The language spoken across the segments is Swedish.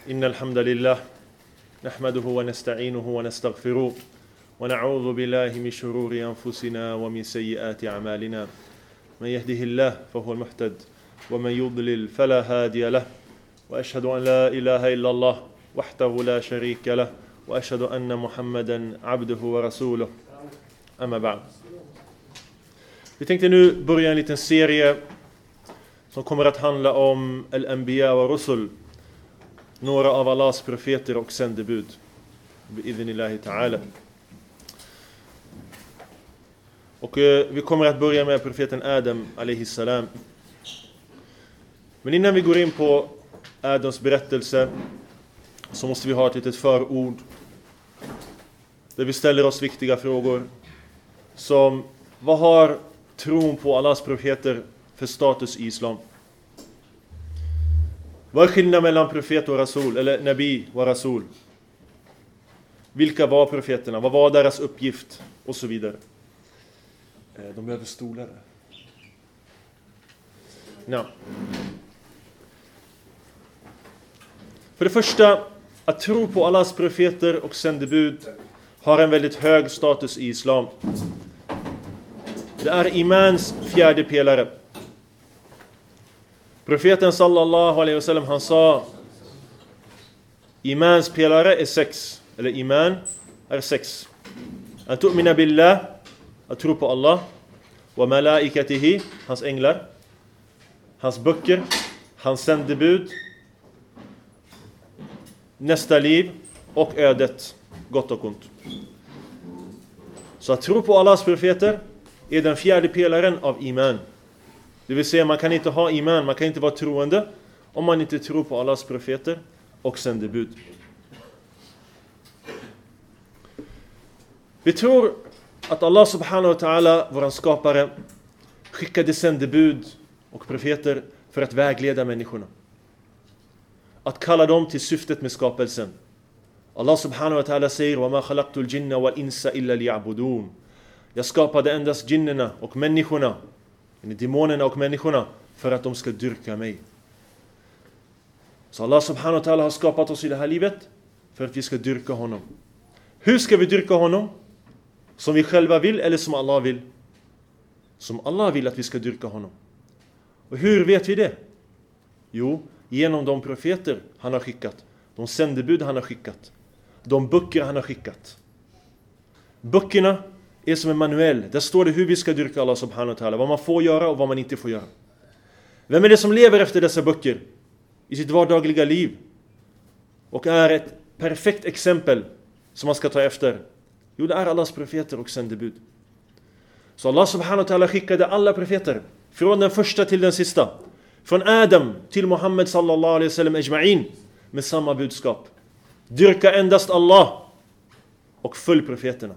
إن الحمد لله نحمده ونستعينه ونستغفره ونعوذ بالله من شرور أنفسنا ومن سيئات أعمالنا من يهده الله فهو المهتد ومن يضلل فلا هادي له وأشهد أن لا إله إلا الله وحده لا شريك له وأشهد أن محمدا عبده ورسوله أما بعد. Vi tänkte nu börja en liten serie som kommer att handla om Al-Anbiya wa Rusul, några av Allahs profeter och sändebud. Bi'idhnillahi ta'ala. Och vi kommer att börja med profeten Adam alayhi salam. Men innan vi går in på Adams berättelse så måste vi ha ett litet förord där vi ställer oss viktiga frågor som: vad har tron på Allahs profeter för status i islam? Vad är skillnaden mellan profet och rasul, eller nabi och rasul? Vilka var profeterna? Vad var deras uppgift? Och så vidare. De behöver stolar. No. För det första, att tro på Allahs profeter och sändebud har en väldigt hög status i islam. Det är imans fjärde pelare. Profeten sallallahu alaihi wasallam, han sa: imans pelare är 6, eller iman är 6. Att tu'mina billah, att tro på Allah, wa malaikatihi, hans änglar, hans böcker, hans sändebud, nästa liv och ödet, gott och ont. Så att tro på Allahs profeter är den fjärde pelaren av iman. Det vill säga, man kan inte ha iman, man kan inte vara troende om man inte tror på Allahs profeter och sändebud. Vi tror att Allah subhanahu wa ta'ala, våran skapare, skickade sändebud och profeter för att vägleda människorna. Att kalla dem till syftet med skapelsen. Allah subhanahu wa ta'ala säger: وَمَا خَلَقْتُ الْجِنَّ وَالْإِنسَ إِلَّا لِيَعْبُدُونَ. Jag skapade endast jinnerna och människorna, demonerna och människorna, för att de ska dyrka mig. Så Allah subhanahu wa ta'ala har skapat oss i det här livet för att vi ska dyrka honom. Hur ska vi dyrka honom? Som vi själva vill eller som Allah vill? Som Allah vill att vi ska dyrka honom. Och hur vet vi det? Jo, genom de profeter han har skickat, de sändebud han har skickat, de böcker han har skickat. Böckerna är som en manuell. Där står det hur vi ska dyrka Allah subhanahu wa ta'ala, vad man får göra och vad man inte får göra. Vem är det som lever efter dessa böcker i sitt vardagliga liv och är ett perfekt exempel som man ska ta efter? Jo, det är Allahs profeter och sändebud. Så Allah subhanahu wa ta'ala skickade alla profeter, från den första till den sista, från Adam till Muhammad sallallahu alaihi wasallam ajma'in, med samma budskap: dyrka endast Allah och följ profeterna.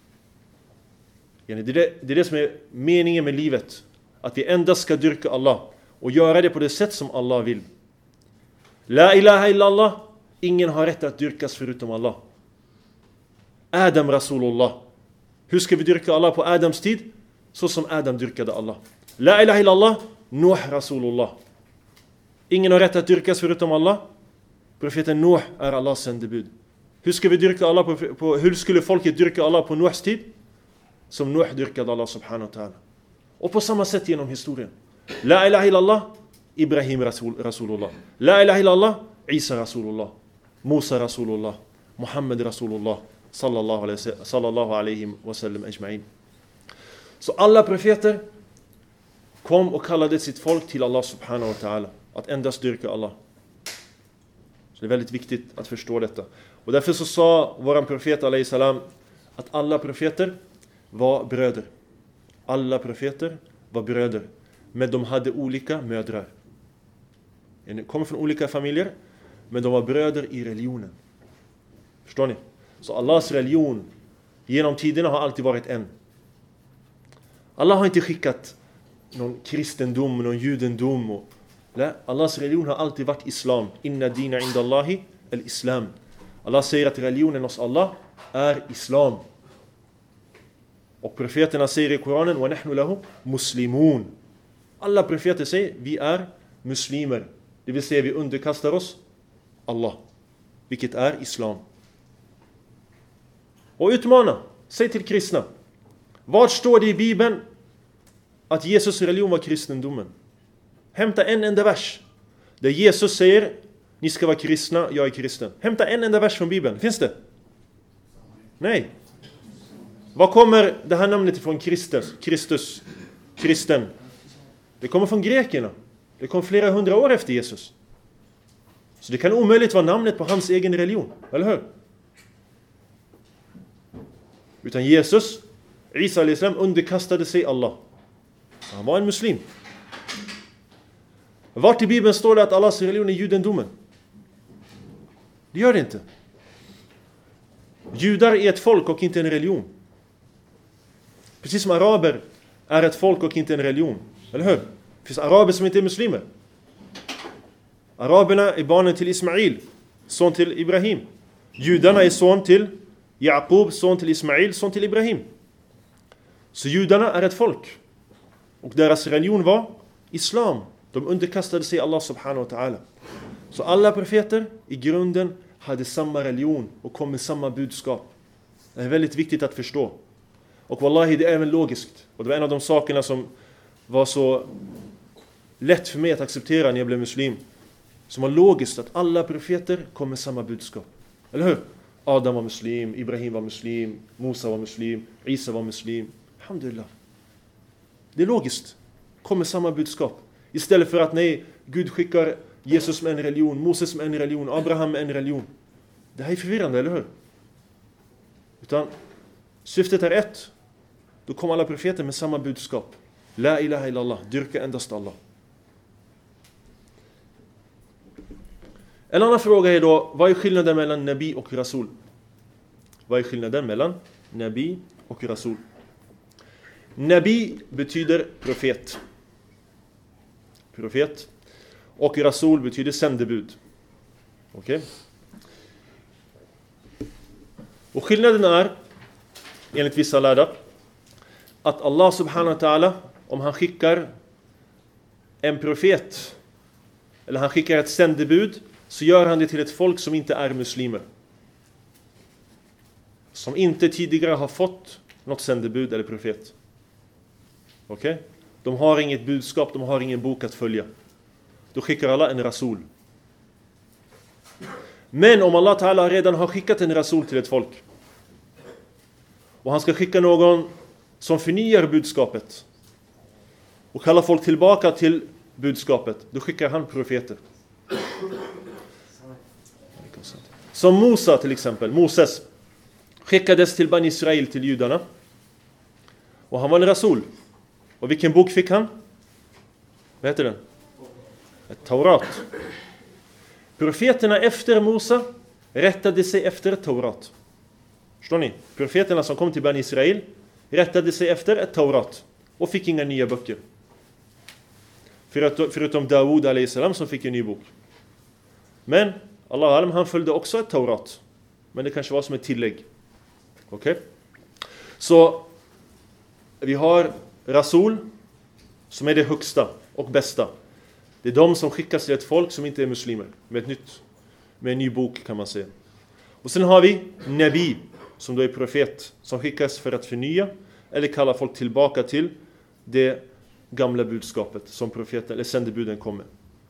Det är det som är meningen med livet, att vi endast ska dyrka Allah och göra det på det sätt som Allah vill. La ilaha illallah, ingen har rätt att dyrkas förutom Allah. Adam Rasulullah. Hur ska vi dyrka Allah på Adams tid? Så som Adam dyrkade Allah. La ilaha illallah, Nuh Rasulullah. Ingen har rätt att dyrkas förutom Allah. Profeten Nuh är Allahs sändebud. Hur ska vi dyrka Allah hur skulle folket dyrka Allah på Nuhs tid? Som Nuh dyrkade Allah subhanahu wa ta'ala. Och på samma sätt genom historien. La ilaha illallah, Ibrahim Rasulullah. La ilaha illallah, Isa Rasulullah. Musa Rasulullah. Muhammad Rasulullah. Sallallahu alaihi wasallam ajma'in. Så alla profeter kom och kallade sitt folk till Allah subhanahu wa ta'ala, att endast dyrka Allah. Så det är väldigt viktigt att förstå detta. Och därför så sa våran profet alayhi salam att alla profeter var bröder. Alla profeter var bröder, men de hade olika mödrar. De kom från olika familjer, men de var bröder i religionen. Förstår ni? Så Allahs religion genom tiderna har alltid varit en. Allah har inte skickat någon kristendom, någon judendom. Allahs religion har alltid varit islam. Inna dina indallahi al-islam. Allah säger att religionen hos Allah är islam. Och profeterna säger i Koranen: wa nahnu lahu muslimun. Alla profeter säger: vi är muslimer. Det vill säga vi underkastar oss Allah. vilket är islam. Och utmana, säg till kristna. Vad står det i Bibeln att Jesus religion var kristendomen? Hämta en enda vers där Jesus säger, ni ska vara kristna, jag är kristen. Hämta en enda vers från Bibeln, finns det? Nej. Var kommer det här namnet ifrån? Kristus, kristen? Det kommer från grekerna. Det kom flera hundra år efter Jesus. Så det kan omöjligt vara namnet på hans egen religion, eller hur? Utan Jesus, Isa al-Islam, underkastade sig Allah. Han var en muslim. Vart i Bibeln står det att Allahs religion är judendomen? Det gör det inte. Judar är ett folk och inte en religion. Precis som araber är ett folk och inte en religion. Eller hur? Det finns araber som inte är muslimer. Araberna är barnen till Ismail, son till Ibrahim. Judarna är son till Jakob, son till Ismail, son till Ibrahim. Så judarna är ett folk. Och deras religion var islam. De underkastade sig Allah subhanahu wa ta'ala. Så alla profeter i grunden hade samma religion och kom med samma budskap. Det är väldigt viktigt att förstå. Och wallahi, det är även logiskt. Och det var en av de sakerna som var så lätt för mig att acceptera när jag blev muslim. Som var logiskt att alla profeter kom med samma budskap. Eller hur? Adam var muslim, Ibrahim var muslim, Musa var muslim, Isa var muslim. Alhamdulillah. Det är logiskt. Kom med samma budskap. Istället för att nej, Gud skickar Jesus med en religion, Moses med en religion, Abraham med en religion. Det här är förvirrande, eller hur? Utan syftet är ett. Då kom alla profeter med samma budskap. La ilaha illallah, dyrka endast Allah. En annan fråga är då, vad är skillnaden mellan Nabi och Rasul? Vad är skillnaden mellan Nabi och Rasul? Nabi betyder profet. Profet. Och Rasul betyder sändebud. Okej? Och skillnaden är, enligt vissa lärda, att Allah subhanahu wa ta'ala, om han skickar en profet eller han skickar ett sändebud, så gör han det till ett folk som inte är muslimer. Som inte tidigare har fått något sändebud eller profet. Okej? De har inget budskap, de har ingen bok att följa. Då skickar Allah en rasul. Men om Allah Ta'ala redan har skickat en rasul till ett folk, och han ska skicka någon som förnyar budskapet och kallar folk tillbaka till budskapet, då skickar han profeter. Som Musa till exempel. Moses skickades till Bani Israel, till judarna. Och han var en rasul. Och vilken bok fick han? Vad heter den? Ett Taurat. Profeterna efter Musa rättade sig efter ett Taurat. Förstår ni? Profeterna som kom till Bani Israel rättade sig efter ett Taurat och fick inga nya böcker. Förutom Dawud a.s. som fick en ny bok. Men Allah alam, han följde också ett Taurat. Men det kanske var som ett tillägg. Okej? Så vi har Rasul som är det högsta och bästa. Det är de som skickas till ett folk som inte är muslimer. Med en ny bok kan man säga. Och sen har vi Nabi som då är profet. Som skickas för att förnya eller kalla folk tillbaka till det gamla budskapet som profeten eller sändebuden kommer.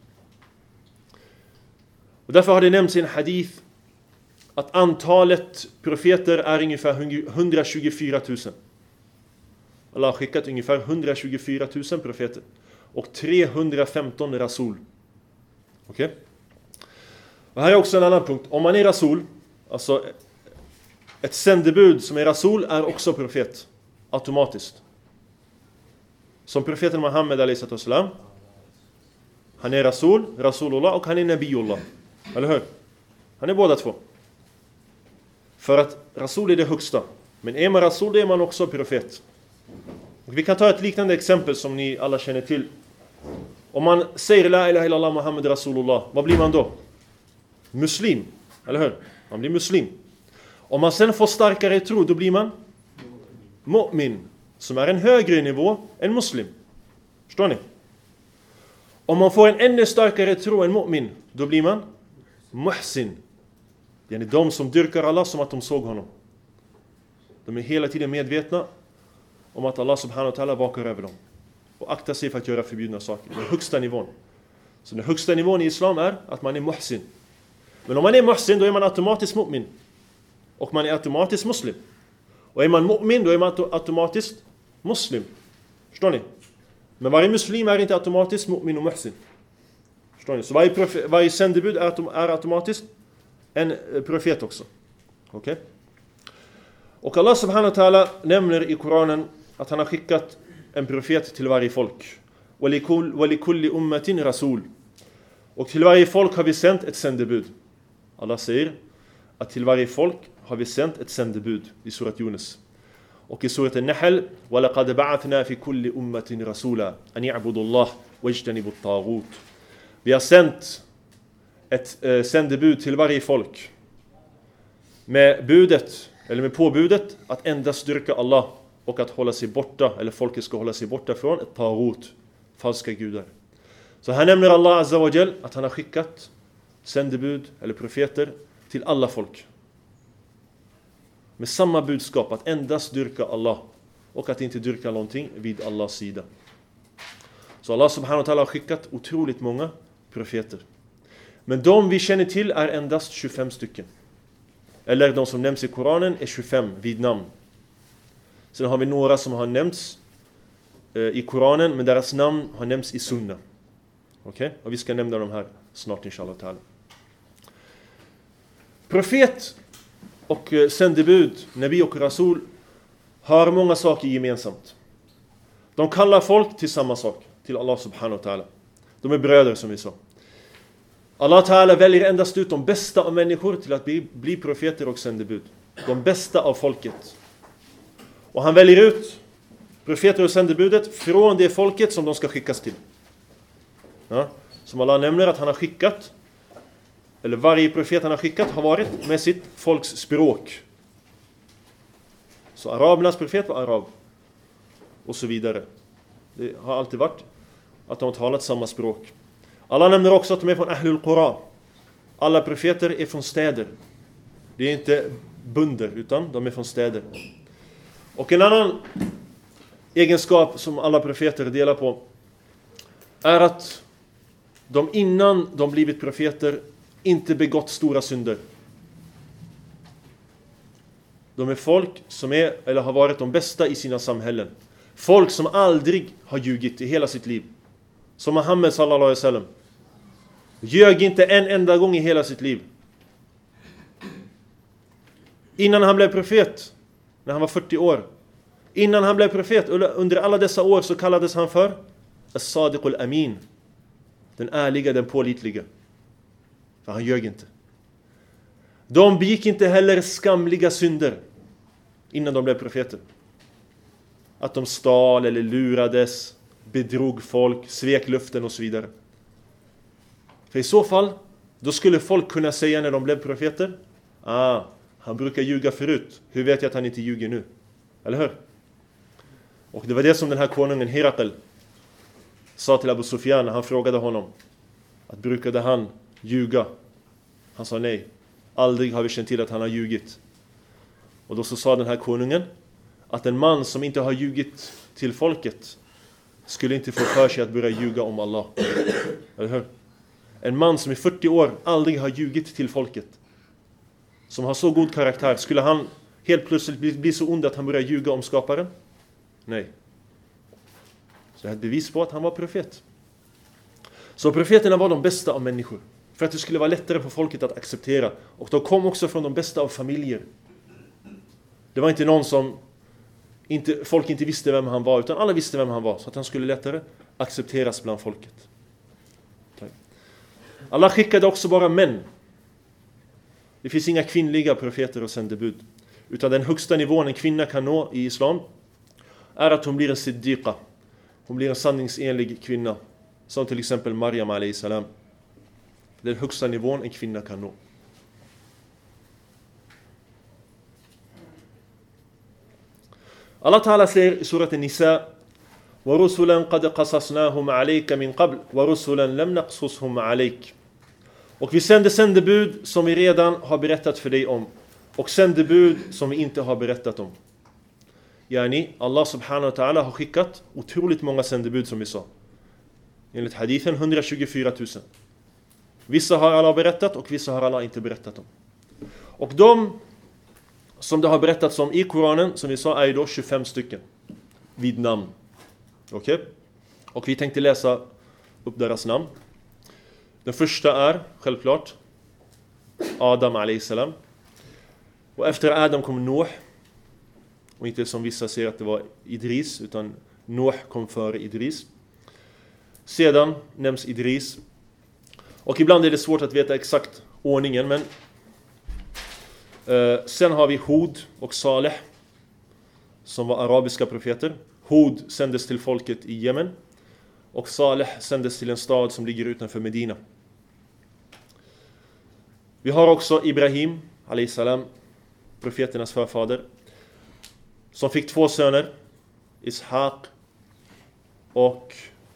Och därför har det nämnts i en hadith att antalet profeter är ungefär 124 000. Allah har skickat ungefär 124 000 profeter. Och 315 rasul. Okej? Och här är också en annan punkt. Om man är rasul, alltså ett sändebud som är rasul är också profet. Automatiskt. Som profeten Muhammed a.s. Han är rasul, rasulullah, och han är nabiullah. Eller hur? Han är båda två. För att rasul är det högsta. Men är man rasul, är man också profet. Och vi kan ta ett liknande exempel som ni alla känner till. Om man säger la ilaha illallah Muhammad rasulullah, vad blir man då? Muslim, eller hur? Man blir muslim. Om man sen får starkare tro, då blir man mu'min, som är en högre nivå än muslim. Förstår ni? Om man får en ännu starkare tro än mu'min, då blir man muhsin. Det är de som dyrkar Allah som att de såg honom. De är hela tiden medvetna om att Allah subhanahu wa ta'ala vakar över dem. Och aktar sig för att göra förbjudna saker. Den högsta nivån. Så den högsta nivån i islam är att man är muhsin. Men om man är muhsin, då är man automatiskt mu'min. Och man är automatiskt muslim. Och är man mu'min, då är man automatiskt muslim. Förstår ni? Men varje muslim är inte automatiskt mu'min och muhsin. Förstår ni? Så varje sändebud är automatiskt en profet också. Okej? Och Allah subhanahu wa ta'ala nämner i Koranen att han har skickat en profet till varje folk. وَلِكُلِّ ummatin rasul. Och till varje folk har vi sänt ett sändebud. Allah säger att till varje folk har vi sänt ett sändebud i surat Yunus. Och i surat An-Nahl وَلَقَدْ بَعَثْنَا فِي كُلِّ ummatin rasula أَنْ يَعْبُدُوا اللَّهَ وَاجْتَنِبُوا الطَّاغُوتَ. Vi har sänt ett sändebud till varje folk med budet, eller med påbudet att endast dyrka Allah och att hålla sig borta, eller folket ska hålla sig borta från ett taghut, falska gudar. Så här nämner Allah azza wa jal att han har skickat sändebud eller profeter till alla folk. Med samma budskap att endast dyrka Allah och att inte dyrka någonting vid Allahs sida. Så Allah subhanahu wa ta'ala har skickat otroligt många profeter. Men de vi känner till är endast 25 stycken. Eller de som nämns i Koranen är 25 vid namn. Sen har vi några som har nämnts i Koranen, men deras namn har nämnts i Sunna. Okej? Och vi ska nämna dem här snart inshallah ta'ala. Profet och sändebud, Nabi och Rasul har många saker gemensamt. De kallar folk till samma sak, till Allah subhanahu wa ta'ala. De är bröder som vi sa. Allah ta'ala väljer endast ut de bästa av människor till att bli profeter och sändebud. De bästa av folket. Och han väljer ut profeter och sändebudet från det folket som de ska skickas till. Ja? Som Allah nämner att han har skickat, eller varje profet han har skickat har varit med sitt folks språk. Så arabernas profet var arab. Och så vidare. Det har alltid varit att de har talat samma språk. Allah nämner också att de är från Ahlul Qura. Alla profeter är från städer. Det är inte bunder, utan de är från städer. Och en annan egenskap som alla profeter delar på är att de innan de blivit profeter inte begått stora synder. De är folk som är eller har varit de bästa i sina samhällen. Folk som aldrig har ljugit i hela sitt liv. Som Muhammed sallallahu alaihi wasallam. Ljög inte en enda gång i hela sitt liv. Innan han blev profet, när han var 40 år. Innan han blev profet, under alla dessa år så kallades han för As-Sadiq al-Amin. Den ärliga, den pålitliga. För han ljög inte. De begick inte heller skamliga synder innan de blev profeter. Att de stal eller lurades, bedrog folk, svek luften och så vidare. För i så fall, då skulle folk kunna säga när de blev profeter: han brukar ljuga förut. Hur vet jag att han inte ljuger nu? Eller hur? Och det var det som den här konungen Herakl sa till Abu Sufyan när han frågade honom att brukade han ljuga. Han sa nej. Aldrig har vi känt till att han har ljugit. Och då så sa den här konungen att en man som inte har ljugit till folket skulle inte få för sig att börja ljuga om Allah. Eller hur? En man som i 40 år aldrig har ljugit till folket, som har så god karaktär, skulle han helt plötsligt bli så ond att han börjar ljuga om skaparen? Nej. Så det är ett bevis på att han var profet. Så profeterna var de bästa av människor, för att det skulle vara lättare för folket att acceptera. Och de kom också från de bästa av familjer. Det var inte någon som folk inte visste vem han var, utan alla visste vem han var, så att han skulle lättare accepteras bland folket. Allah skickade också bara män. Det finns inga kvinnliga profeter och sändebud. Utan den högsta nivån en kvinna kan nå i islam är att hon blir en siddiqa. Hon blir en sanningsenlig kvinna. Som till exempel Maryam a.s. Den högsta nivån en kvinna kan nå. Allah Ta'ala säger i surat An-Nisa: وَرُسُلًا قَدْ قَصَصْنَاهُمْ عَلَيْكَ مِنْ قَبْلِ وَرُسُلًا لَمْ نَقْصُصْهُمْ عَلَيْكَ. Och vi sänder sändebud som vi redan har berättat för dig om. Och sändebud som vi inte har berättat om. Yani, Allah subhanahu wa ta'ala har skickat otroligt många sändebud som vi sa. Enligt hadithen 124 000. Vissa har Allah berättat och vissa har Allah inte berättat om. Och de som det har berättats om i Koranen, som vi sa, är då 25 stycken. Vid namn. Okej? Och vi tänkte läsa upp deras namn. Den första är, självklart, Adam a.s. Och efter Adam kom Nuh. Och inte som vissa säger att det var Idris, utan Nuh kom före Idris. Sedan nämns Idris. Och ibland är det svårt att veta exakt ordningen, men sen har vi Hud och Saleh, som var arabiska profeter. Hud sändes till folket i Jemen, och Saleh sändes till en stad som ligger utanför Medina. Vi har också Ibrahim a.s. profeternas förfader, som fick 2 söner, Ishaq och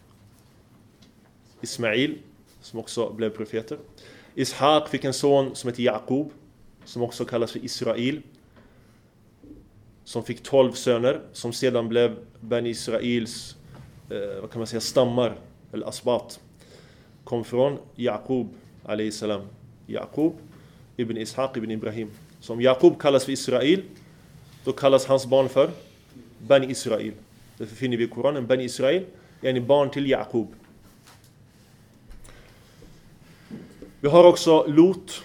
Ismail, som också blev profeter. Ishaq fick en son som heter Jakob, som också kallas för Israel, som fick 12 söner, som sedan blev Ben Israels vad kan man säga, stammar, eller asbat, kom från Jakob a.s. Jakob ibn Ishaq ibn Ibrahim. Så om Jakob kallas för Israel, då kallas hans barn för Ben Israel. Därför finner vi i Koranen Ben Israel är en barn till Jakob. Vi har också Lot.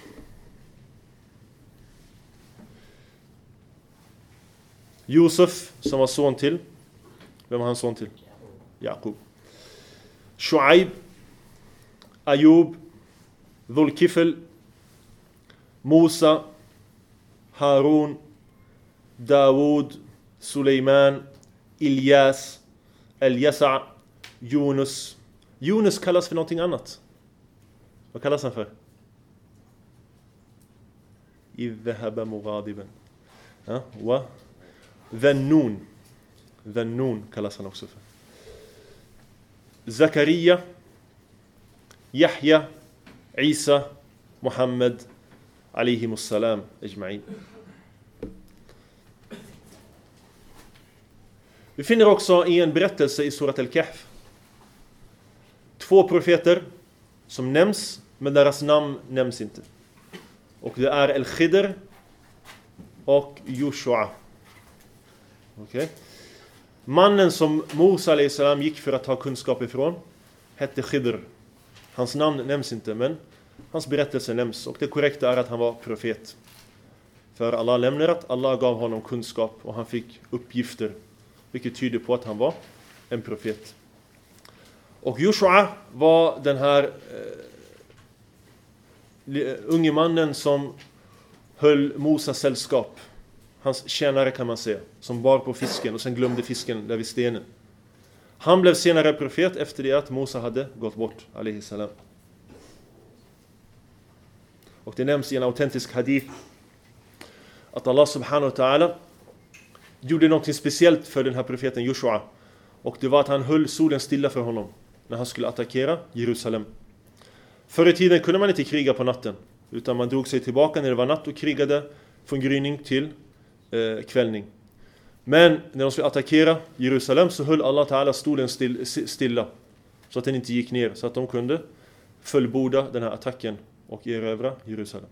Josef, som var son till. Vem var han son till? Jakob. Shuaib, Ayub, Dhul-Kifl, Musa, Harun, Dawud, Suleiman, Ilyas, El-Yasa, Yunus. Yunus kallas för någonting annat. Vad kallas han för? Idhaba mughadiban. Ja, wa Dhannun. Dhannun kallas han också för. Zakaria, Yahya, Isa, Muhammad, alayhimus salam ajma'in. Vi finner också i en berättelse i Surat Al-Kahf 2 profeter som nämns, men deras namn nämns inte. Och det är Al-Khidr och Joshua. Okej. Mannen som Musa a.s. gick för att ta kunskap ifrån hette Khidr. Hans namn nämns inte, men hans berättelse nämns. Och det korrekta är att han var profet. För Allah lämnar att Allah gav honom kunskap och han fick uppgifter, vilket tyder på att han var en profet. Och Joshua var den här unge mannen som höll Mosas sällskap. Hans tjänare kan man säga, som bar på fisken och sen glömde fisken där vid stenen. Han blev senare profet efter det att Mosa hade gått bort, alayhi salam. Och det nämns i en autentisk hadith att Allah subhanahu wa ta'ala gjorde något speciellt för den här profeten Joshua. Och det var att han höll solen stilla för honom när han skulle attackera Jerusalem. Förr i tiden kunde man inte kriga på natten, utan man drog sig tillbaka när det var natt och krigade från gryning till kvällning. Men när de skulle attackera Jerusalem så höll Allah ta'ala stolen stilla så att den inte gick ner, så att de kunde fullborda den här attacken och erövra Jerusalem.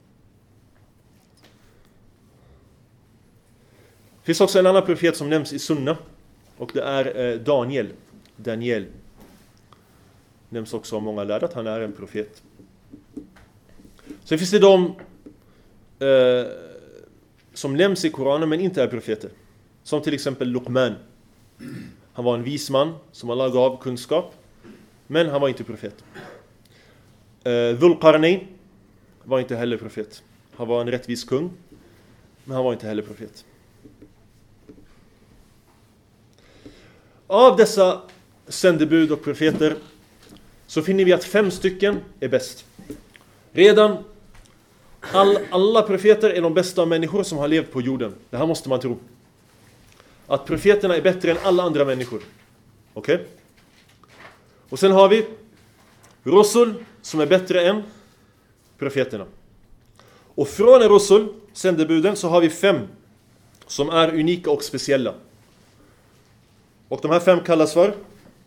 Det finns också en annan profet som nämns i Sunna, och det är Daniel. Nämns också av många lärare att han är en profet. Sen finns det de som nämns i Koranen men inte är profeter. Som till exempel Luqman. Han var en vis man som Allah gav kunskap, men han var inte profet. Dhul-Qarnayn var inte heller profet. Han var en rättvis kung, men han var inte heller profet. Av dessa sändebud och profeter så finner vi att 5 stycken är bäst. Redan alla profeter är de bästa människor som har levt på jorden. Det här måste man tro. Att profeterna är bättre än alla andra människor. Okej? Och sen har vi Rusul som är bättre än profeterna. Och från Rusul, sändebuden, så har vi 5 som är unika och speciella. Och de här 5 kallas för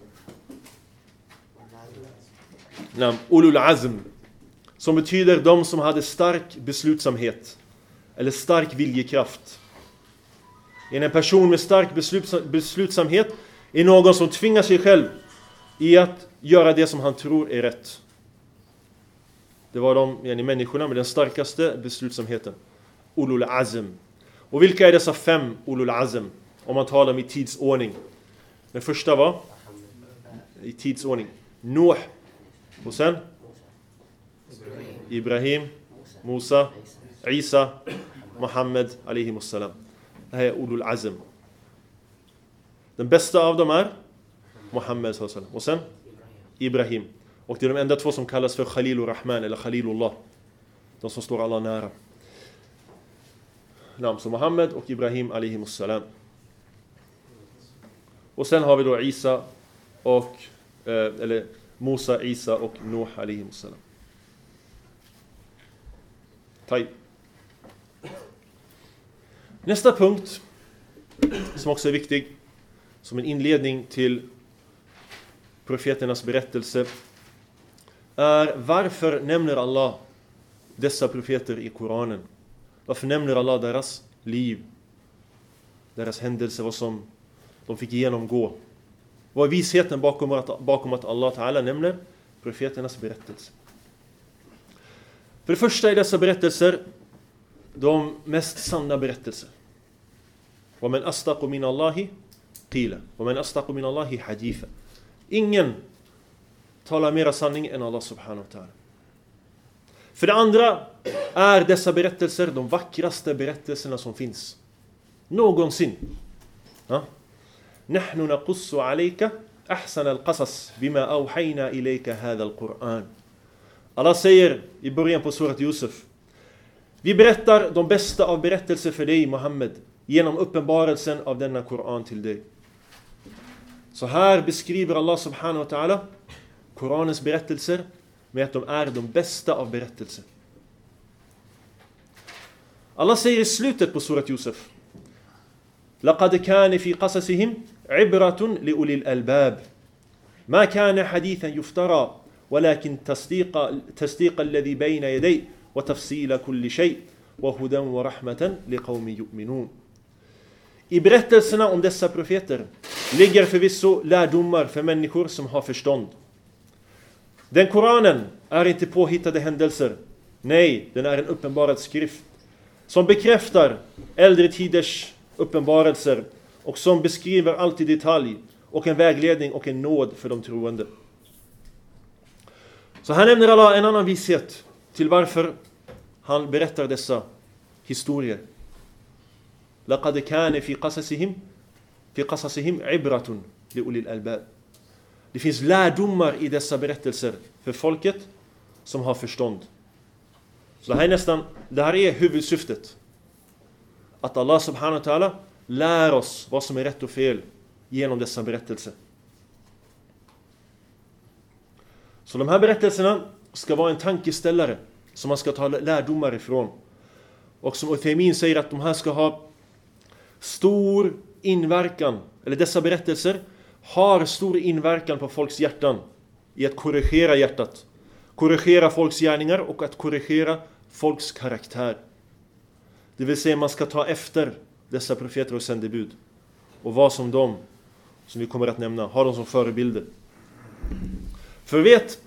Ulul Azm, som betyder de som hade stark beslutsamhet eller stark viljekraft. En person med stark beslutsamhet är någon som tvingar sig själv i att göra det som han tror är rätt. Det var de människorna med den starkaste beslutsamheten. Ulul Azm. Och vilka är dessa 5 Ulul Azm? Om man talar om i tidsordning. Den första var i tidsordning Nuh. Och sen Ibrahim, Musa, Isa, Muhammed alaihimussalam. Det här är Ulul Azm. Den bästa av dem är Muhammed sallallahu alaihi wasallam. Och sen Ibrahim. Och det är de enda 2 som kallas för Khalilur Rahman eller Khalilullah. De som står alla nära. Så Muhammed och Ibrahim alaihimussalam. Och sen har vi då Isa och eller Musa, Isa och Nuh alaihimussalam. Nästa punkt som också är viktig som en inledning till profeternas berättelse är varför nämner Allah dessa profeter i Koranen? Varför nämner Allah deras liv, deras händelser, vad som de fick genomgå? Vad är visheten bakom att Allah Ta'ala nämner profeternas berättelse? För det första är dessa berättelser de mest sanna berättelser. وَمَنْ أَصْدَقُ مِنَ اللَّهِ قِيلًا وَمَنْ أَصْدَقُ مِنَ اللَّهِ حَدِيثًا. Ingen talar mera sanning än Allah subhanahu wa ta'ala. För det andra är dessa berättelser de vackraste berättelserna som finns någonsin. نحن نقص عليك أحسن القصص بما أوحينا إليك هذا القرآن. Allah säger i början på surat Yusuf: vi berättar de bästa av berättelser för dig, Muhammed, genom uppenbarelsen av denna Koran till dig. Så här beskriver Allah subhanahu wa ta'ala Koranens berättelser med att de är de bästa av berättelser. Allah säger i slutet på surat Yusuf: لقد كان في قصصهم عبرة لأولي الألباب ما كان حديثا يفترى ولكن تصديق الذي بين يديه وتفصيل كل شيء وهدى ورحمة لقوم يؤمنون. I berättelserna om dessa profeter ligger förvisso lärdomar för människor som har förstånd. Den Koranen är inte påhittade händelser. Nej, den är en uppenbarad skrift som bekräftar äldre tiders uppenbarelser och som beskriver allt i detalj och en vägledning och en nåd för de troende. Så här nämner Allah en annan vishet till varför han berättar dessa historier. لقد كان في قصصهم عبرة لأولي الألباب. Det finns lärdomar i dessa berättelser för folket som har förstånd. Så det här är huvudsyftet. Att Allah subhanahu wa ta'ala lär oss vad som är rätt och fel genom dessa berättelser. Så de här berättelserna ska vara en tankeställare som man ska ta lärdomar ifrån. Och som Uthaymin säger att de här ska ha stor inverkan, eller dessa berättelser har stor inverkan på folks hjärtan i att korrigera hjärtat, korrigera folks gärningar och att korrigera folks karaktär. Det vill säga man ska ta efter dessa profeter och sändebud och vad som de, som vi kommer att nämna, har de som förebilder. För vet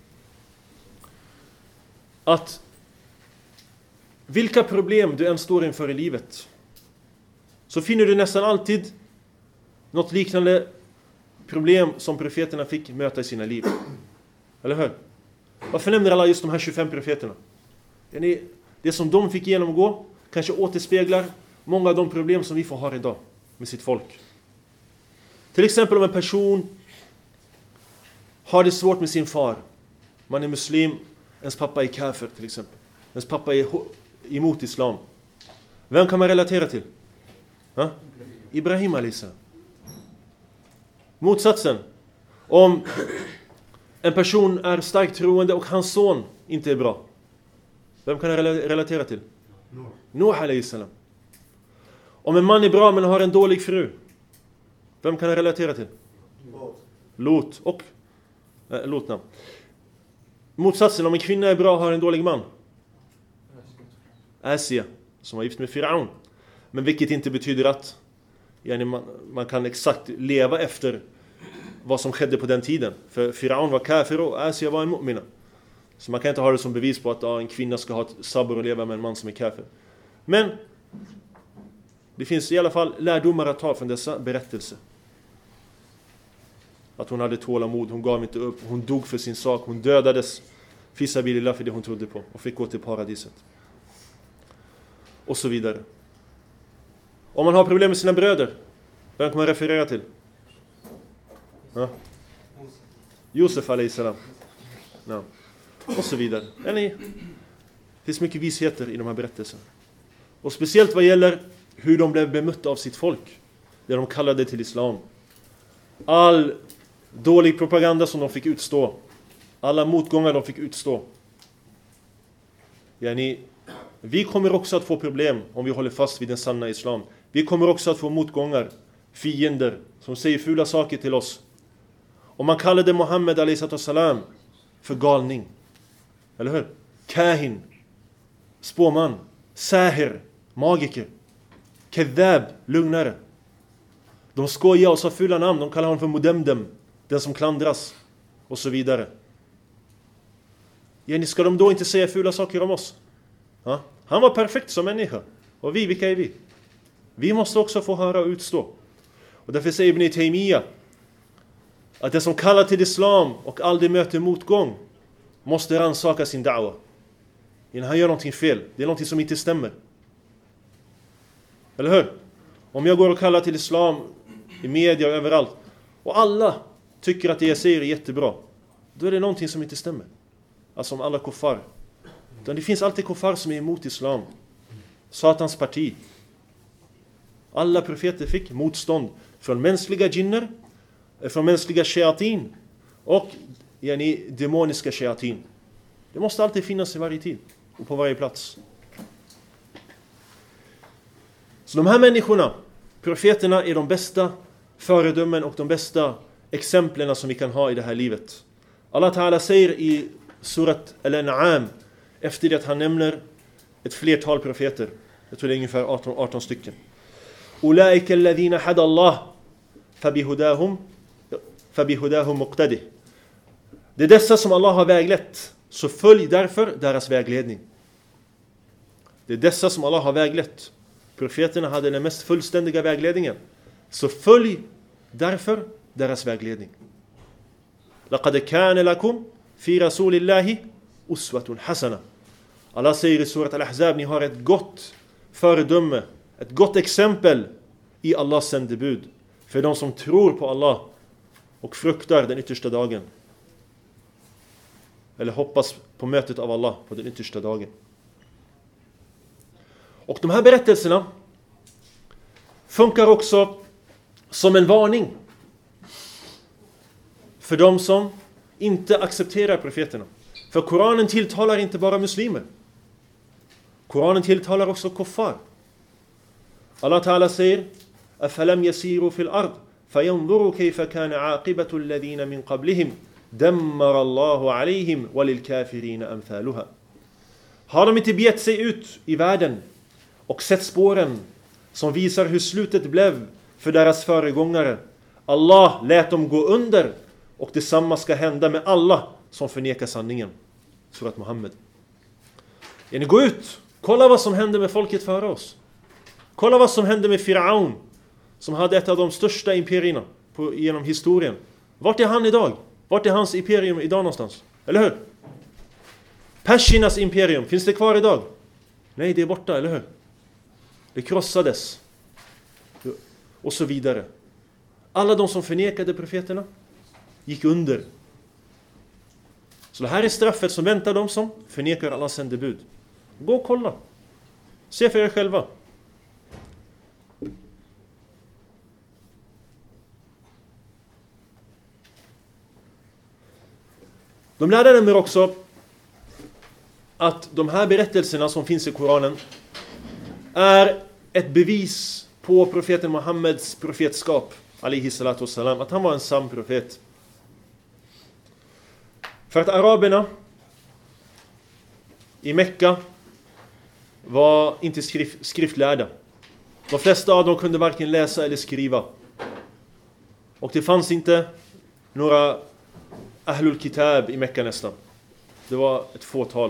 att vilka problem du än står inför i livet så finner du nästan alltid något liknande problem som profeterna fick möta i sina liv. Eller hur? Varför nämner alla just de här 25 profeterna? Det som de fick genomgå kanske återspeglar många av de problem som vi får ha idag med sitt folk. Till exempel om en person har det svårt med sin far. Man är muslim, ens pappa är kafir till exempel. Ens pappa är emot islam. Vem kan man relatera till? Ibrahim a.s. Motsatsen. Om en person är starkt troende och hans son inte är bra. Vem kan jag relatera till? Nuh alayhi salam. Om en man är bra men har en dålig fru, vem kan jag relatera till? Lot och Lotna. Motsatsen, om en kvinna är bra och har en dålig man, Asia, som var gift med Firaun. Men vilket inte betyder att man kan exakt leva efter vad som skedde på den tiden. För Firaun var kafir och Asia var en mu'mina. Så man kan inte ha det som bevis på att en kvinna ska ha ett sabr och leva med en man som är kafir. Men det finns i alla fall lärdomar att ta från dessa berättelser. Att hon hade tålamod, hon gav inte upp, hon dog för sin sak, hon dödades fisabilillah för det hon trodde på och fick gå till paradiset. Och så vidare. Om man har problem med sina bröder, vem kan man referera till? Josef alayhi salam. Ja. Och så vidare. Det finns mycket visheter i de här berättelserna. Och speciellt vad gäller hur de blev bemötta av sitt folk. Det de kallade till islam. All dålig propaganda som de fick utstå. Alla motgångar de fick utstå. Vi kommer också att få problem om vi håller fast vid den sanna islam. Vi kommer också att få motgångar, fiender som säger fula saker till oss. Och man kallade Muhammed alayhi salam för galning. Eller hur? Kahin, spåman, sahir, magiker, kedhab, lugnare. De skojar och sa fula namn. De kallar honom för mudemdem, den som klandras, och så vidare. Ska de då inte säga fula saker om oss? Ja? Han var perfekt som människa. Och vilka är vi? Vi måste också få höra och utstå. Och därför säger Ibn Taymiyyah att det som kallar till islam och aldrig möter motgång måste rannsaka sin da'wa. Han gör någonting fel. Det är någonting som inte stämmer. Eller hur? Om jag går och kallar till islam i media och överallt och alla tycker att det jag säger är jättebra, då är det någonting som inte stämmer. Alltså om alla kuffar. Det finns alltid kuffar som är emot islam. Satans parti. Alla profeter fick motstånd från mänskliga jinner, från mänskliga shayatin och demoniska shayatin. Det måste alltid finnas i varje tid och på varje plats. Så de här människorna, profeterna, är de bästa föredömen och de bästa exemplen som vi kan ha i det här livet. Allah Ta'ala säger i surat Al-An'am, efter det att han nämner ett flertal profeter, jag tror det är ungefär 18 stycken. Ulaika alladhina hada Allah fabihudahum muqtadi. Det är dessa som Allah har väglett, så följ därför deras vägledning. Det är dessa som Allah har väglett. Profeterna hade den mest fullständiga vägledningen, så följ därför deras vägledning. Laqad kana lakum fi rasulillahi uswatun hasana. Allah säger i surat Al-Ahzab, ni har ett gott föredöme, ett gott exempel i Allahs sändebud för de som tror på Allah och fruktar den yttersta dagen, eller hoppas på mötet av Allah på den yttersta dagen. Och de här berättelserna funkar också som en varning för de som inte accepterar profeterna. För Koranen tilltalar inte bara muslimer. Koranen tilltalar också kuffar. Allah Ta'ala säger: "Afalam yasiru fil ard fayanzuru kayfa kana aqibatu alladhina min qablihim dammara Allahu alayhim walil kafirina amthaluha." Har de inte begett sig ut i världen och sett spåren som visar hur slutet blev för deras föregångare? Allah lät dem gå under, och detsamma ska hända med alla som förnekar sanningen. Surat Muhammed. Gå ut, kolla vad som hände med folket före oss. Kolla vad som hände med Firaun, som hade ett av de största imperierna genom historien. Vart är han idag? Vart är hans imperium idag någonstans? Eller hur? Persernas imperium, finns det kvar idag? Nej, det är borta, eller hur? Det krossades. Och så vidare. Alla de som förnekade profeterna gick under. Så det här är straffet som väntar dem som förnekar Allahs sändebud. Gå och kolla. Se för er själva. De lärde nämligen också att de här berättelserna som finns i Koranen är ett bevis på profeten Muhammeds profetskap, alaihi salatu wassalam, att han var en sann profet. För att araberna i Mekka var inte skriftlärda. De flesta av dem kunde varken läsa eller skriva. Och det fanns inte några ahlul kitab i Mekka nästan. Det var ett fåtal.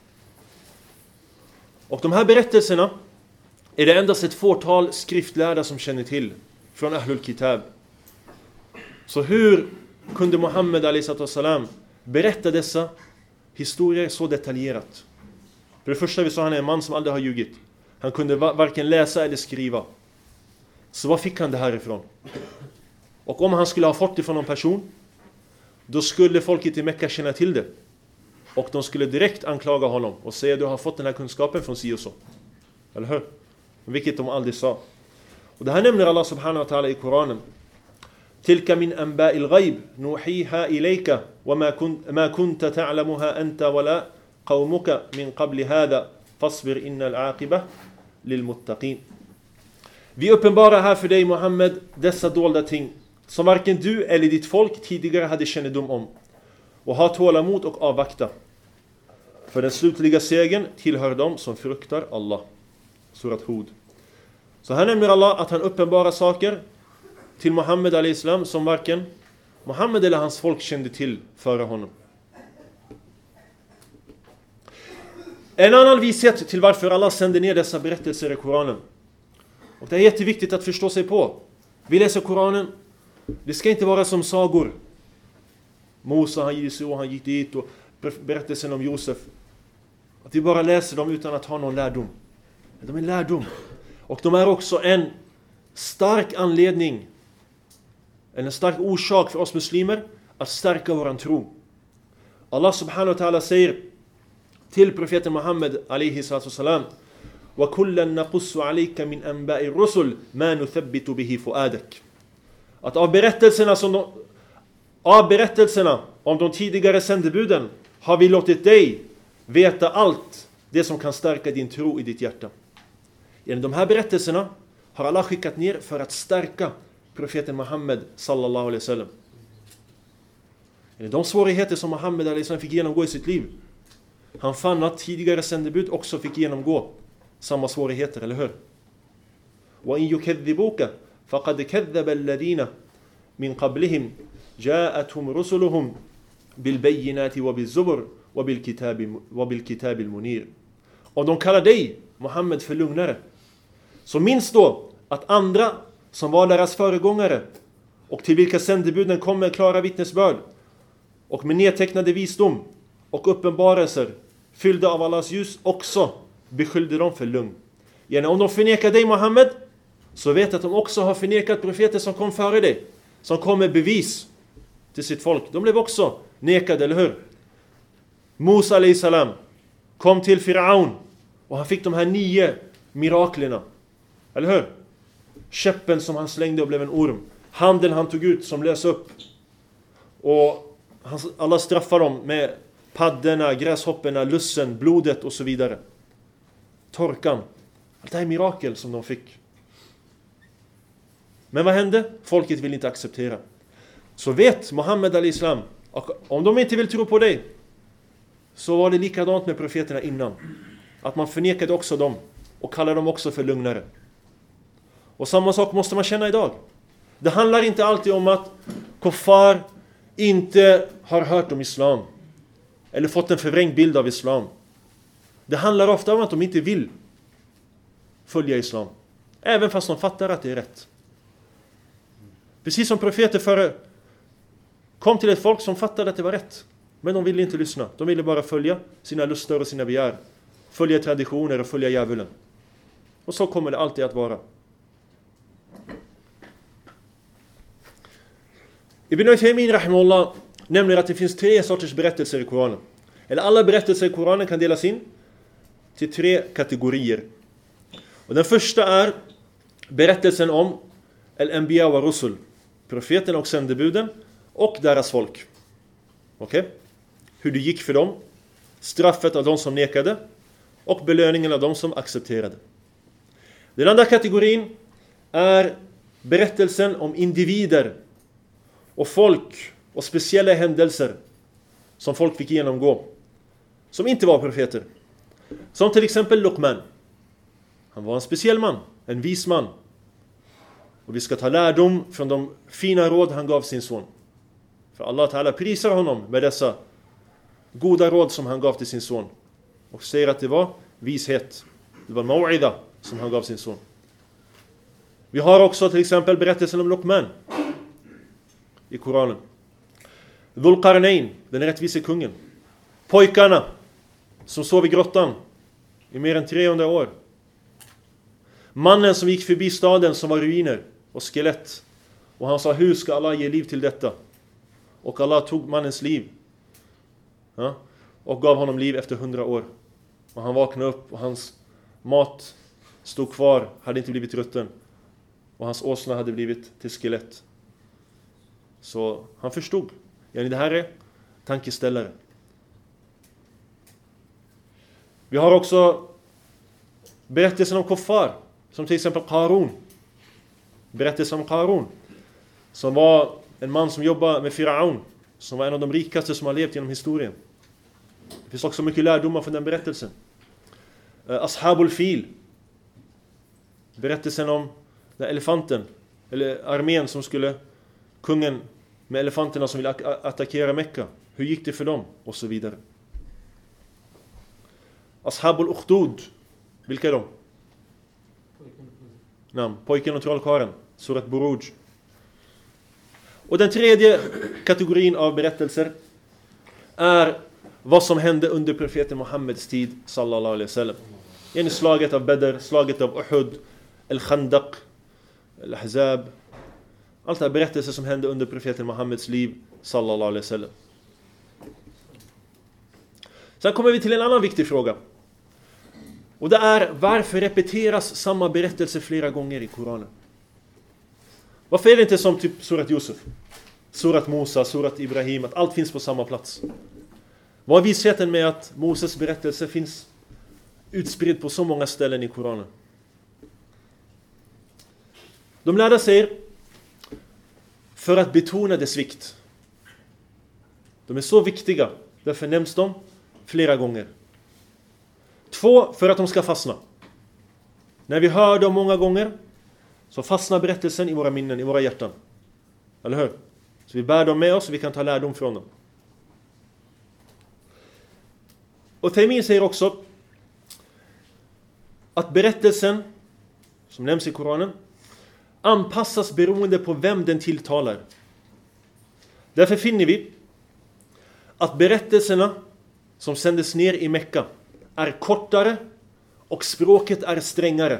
Och de här berättelserna är det endast ett fåtal skriftlärda som känner till från ahlul kitab. Så hur kunde Muhammed a.s. berätta dessa historier så detaljerat? För det första, vi sa, han är en man som aldrig har ljugit. Han kunde varken läsa eller skriva. Så var fick han det här ifrån? Och om han skulle ha fått det från någon person, då skulle folket i Mekka känna till det. Och de skulle direkt anklaga honom och säga: du har fått den här kunskapen från si och så. Eller hur? Vilket de aldrig sa. Och det här nämner Allah subhanahu wa ta'ala i Koranen. Tilka min anba'il ghaib nuhiha ilayka wa ma kunta ta'lamuha anta wala qawmuka min qabli hadha fasbir innal aqiba lil muttaqin. Vi uppenbarar här för dig, Muhammed, dessa dolda ting som varken du eller ditt folk tidigare hade kännedom om. Och ha tålamod och avvakta. För den slutliga segern tillhör dem som fruktar Allah. Surat Hud. Så här nämner Allah att han uppenbarar saker till Muhammed a.s. som varken Muhammed eller hans folk kände till före honom. En annan vishet till varför Allah sände ner dessa berättelser i Koranen. Och det är jätteviktigt att förstå sig på. Vi läser Koranen. Det ska inte vara som sagor. Musa, han gick så, han gick dit, och berättelsen om Josef. Att vi bara läser dem utan att ha någon lärdom. De är lärdom. Och de är också en stark anledning, en stark orsak för oss muslimer att stärka våran tro. Allah subhanahu wa ta'ala säger till profeten Muhammed alaihi salatu wassalam: wa kullan naqussu alayka min anba'i rusul ma nuthabbitu bihi fuadak. Att av berättelserna om de tidigare sändebuden har vi låtit dig veta allt det som kan stärka din tro i ditt hjärta. Genom de här berättelserna har Allah skickat ner för att stärka profeten Muhammed sallallahu alaihi wasallam. De svårigheter som Muhammed alaihi wasallam fick genomgå i sitt liv, han fann att tidigare sändebud också fick genomgå samma svårigheter, eller hur? Wa in yukadhibuka faqad kadhaba alladhina min qablihim ja'atuhum rusuluhum bil bayyinati wa bil zubur wa bil kitabil munir. Om de kallar dig, Muhammed, för lugnare, så minns då att andra som var deras föregångare och till vilka sändebuden kom med klara vittnesbörd och med nedtecknade visdom och uppenbarelser fyllda av Allahs ljus också beskyllde dem för lugn. Om de förnekar dig, Muhammed, så vet att de också har förnekat profeter som kom före dig, som kom med bevis till sitt folk. De blev också nekade, eller hur? Musa alayhi salam kom till Firaun och han fick de här 9 miraklerna, eller hur? Käppen som han slängde och blev en orm, handen han tog ut som lös upp, och alla straffar dem med paddorna, gräshopporna, lussen, blodet och så vidare. Torkan. Allt det här är mirakel som de fick. Men vad hände? Folket vill inte acceptera. Så vet Muhammed al-Islam, om de inte vill tro på dig, så var det likadant med profeterna innan. Att man förnekade också dem och kallade dem också för lugnare. Och samma sak måste man känna idag. Det handlar inte alltid om att kuffar inte har hört om islam eller fått en förvrängd bild av islam. Det handlar ofta om att de inte vill följa islam, även fast de fattar att det är rätt. Precis som profeter före kom till ett folk som fattade att det var rätt, men de ville inte lyssna. De ville bara följa sina lustar och sina begär, följa traditioner och följa djävulen. Och så kommer det alltid att vara. Ibn Uthaymin rahimahullah nämner att det finns 3 sorters berättelser i Koranen. Eller alla berättelser i Koranen kan delas in till 3 kategorier. Och den första är berättelsen om al-anbiya wa rusul, profeterna och sändebuden och deras folk. Okej? Hur det gick för dem, straffet av de som nekade och belöningen av de som accepterade. Den andra kategorin är berättelsen om individer och folk och speciella händelser som folk fick genomgå, som inte var profeter. Som till exempel Luqman. Han var en speciell man, en vis man. Och vi ska ta lärdom från de fina råd han gav sin son. För Allah Ta'ala prisar honom med dessa goda råd som han gav till sin son. Och säger att det var vishet. Det var maw'ida som han gav sin son. Vi har också till exempel berättelsen om Luqman i Koranen. Dhul Qarnayn, den rättvise kungen. Pojkarna som sov i grottan i mer än 300 år. Mannen som gick förbi staden som var ruiner och skelett. Och han sa, hur ska Allah ge liv till detta? Och Allah tog mannens liv. Ja, och gav honom liv efter 100 år. Och han vaknade upp och hans mat stod kvar, hade inte blivit rutten. Och hans åsna hade blivit till skelett. Så han förstod. Det här är tankeställare. Vi har också berättelsen om kuffar. Som till exempel Qarun. Berättelsen om Qarun. Som var en man som jobbade med Firaun. Som var en av de rikaste som har levt genom historien. Det finns också mycket lärdomar från den berättelsen. Ashabul Fil. Berättelsen om den elefanten. Eller armén som skulle... Kungen med elefanterna som ville attackera Mekka. Hur gick det för dem? Och så vidare. Ashabul Ukhdud. Vilka är de? Pojken och trollkaren. Surat Buruj. Och den tredje kategorin av berättelser är vad som hände under profeten Muhammeds tid sallallahu alaihi wasallam. Slaget av Badr, slaget av Uhud, Al-Khandaq, Al-Ahzab. Allt det här berättelser som hände under profeten Muhammeds liv sallallahu alaihi wasallam. Sen kommer vi till en annan viktig fråga. Och det är, varför repeteras samma berättelse flera gånger i Koranen? Varför är det inte som typ Surat Yusuf, Surat Musa, Surat Ibrahim, att allt finns på samma plats? Vad är visheten med att Moses berättelse finns utspridd på så många ställen i Koranen? De lärda säger, för att betona dess vikt. De är så viktiga, därför nämns de flera gånger. 2, för att de ska fastna. När vi hör dem många gånger så fastnar berättelsen i våra minnen, i våra hjärtan. Eller hur? Så vi bär dem med oss och vi kan ta lärdom från dem. Och Taymin säger också att berättelsen som nämns i Koranen anpassas beroende på vem den tilltalar. Därför finner vi att berättelserna som sändes ner i Mekka är kortare och språket är strängare.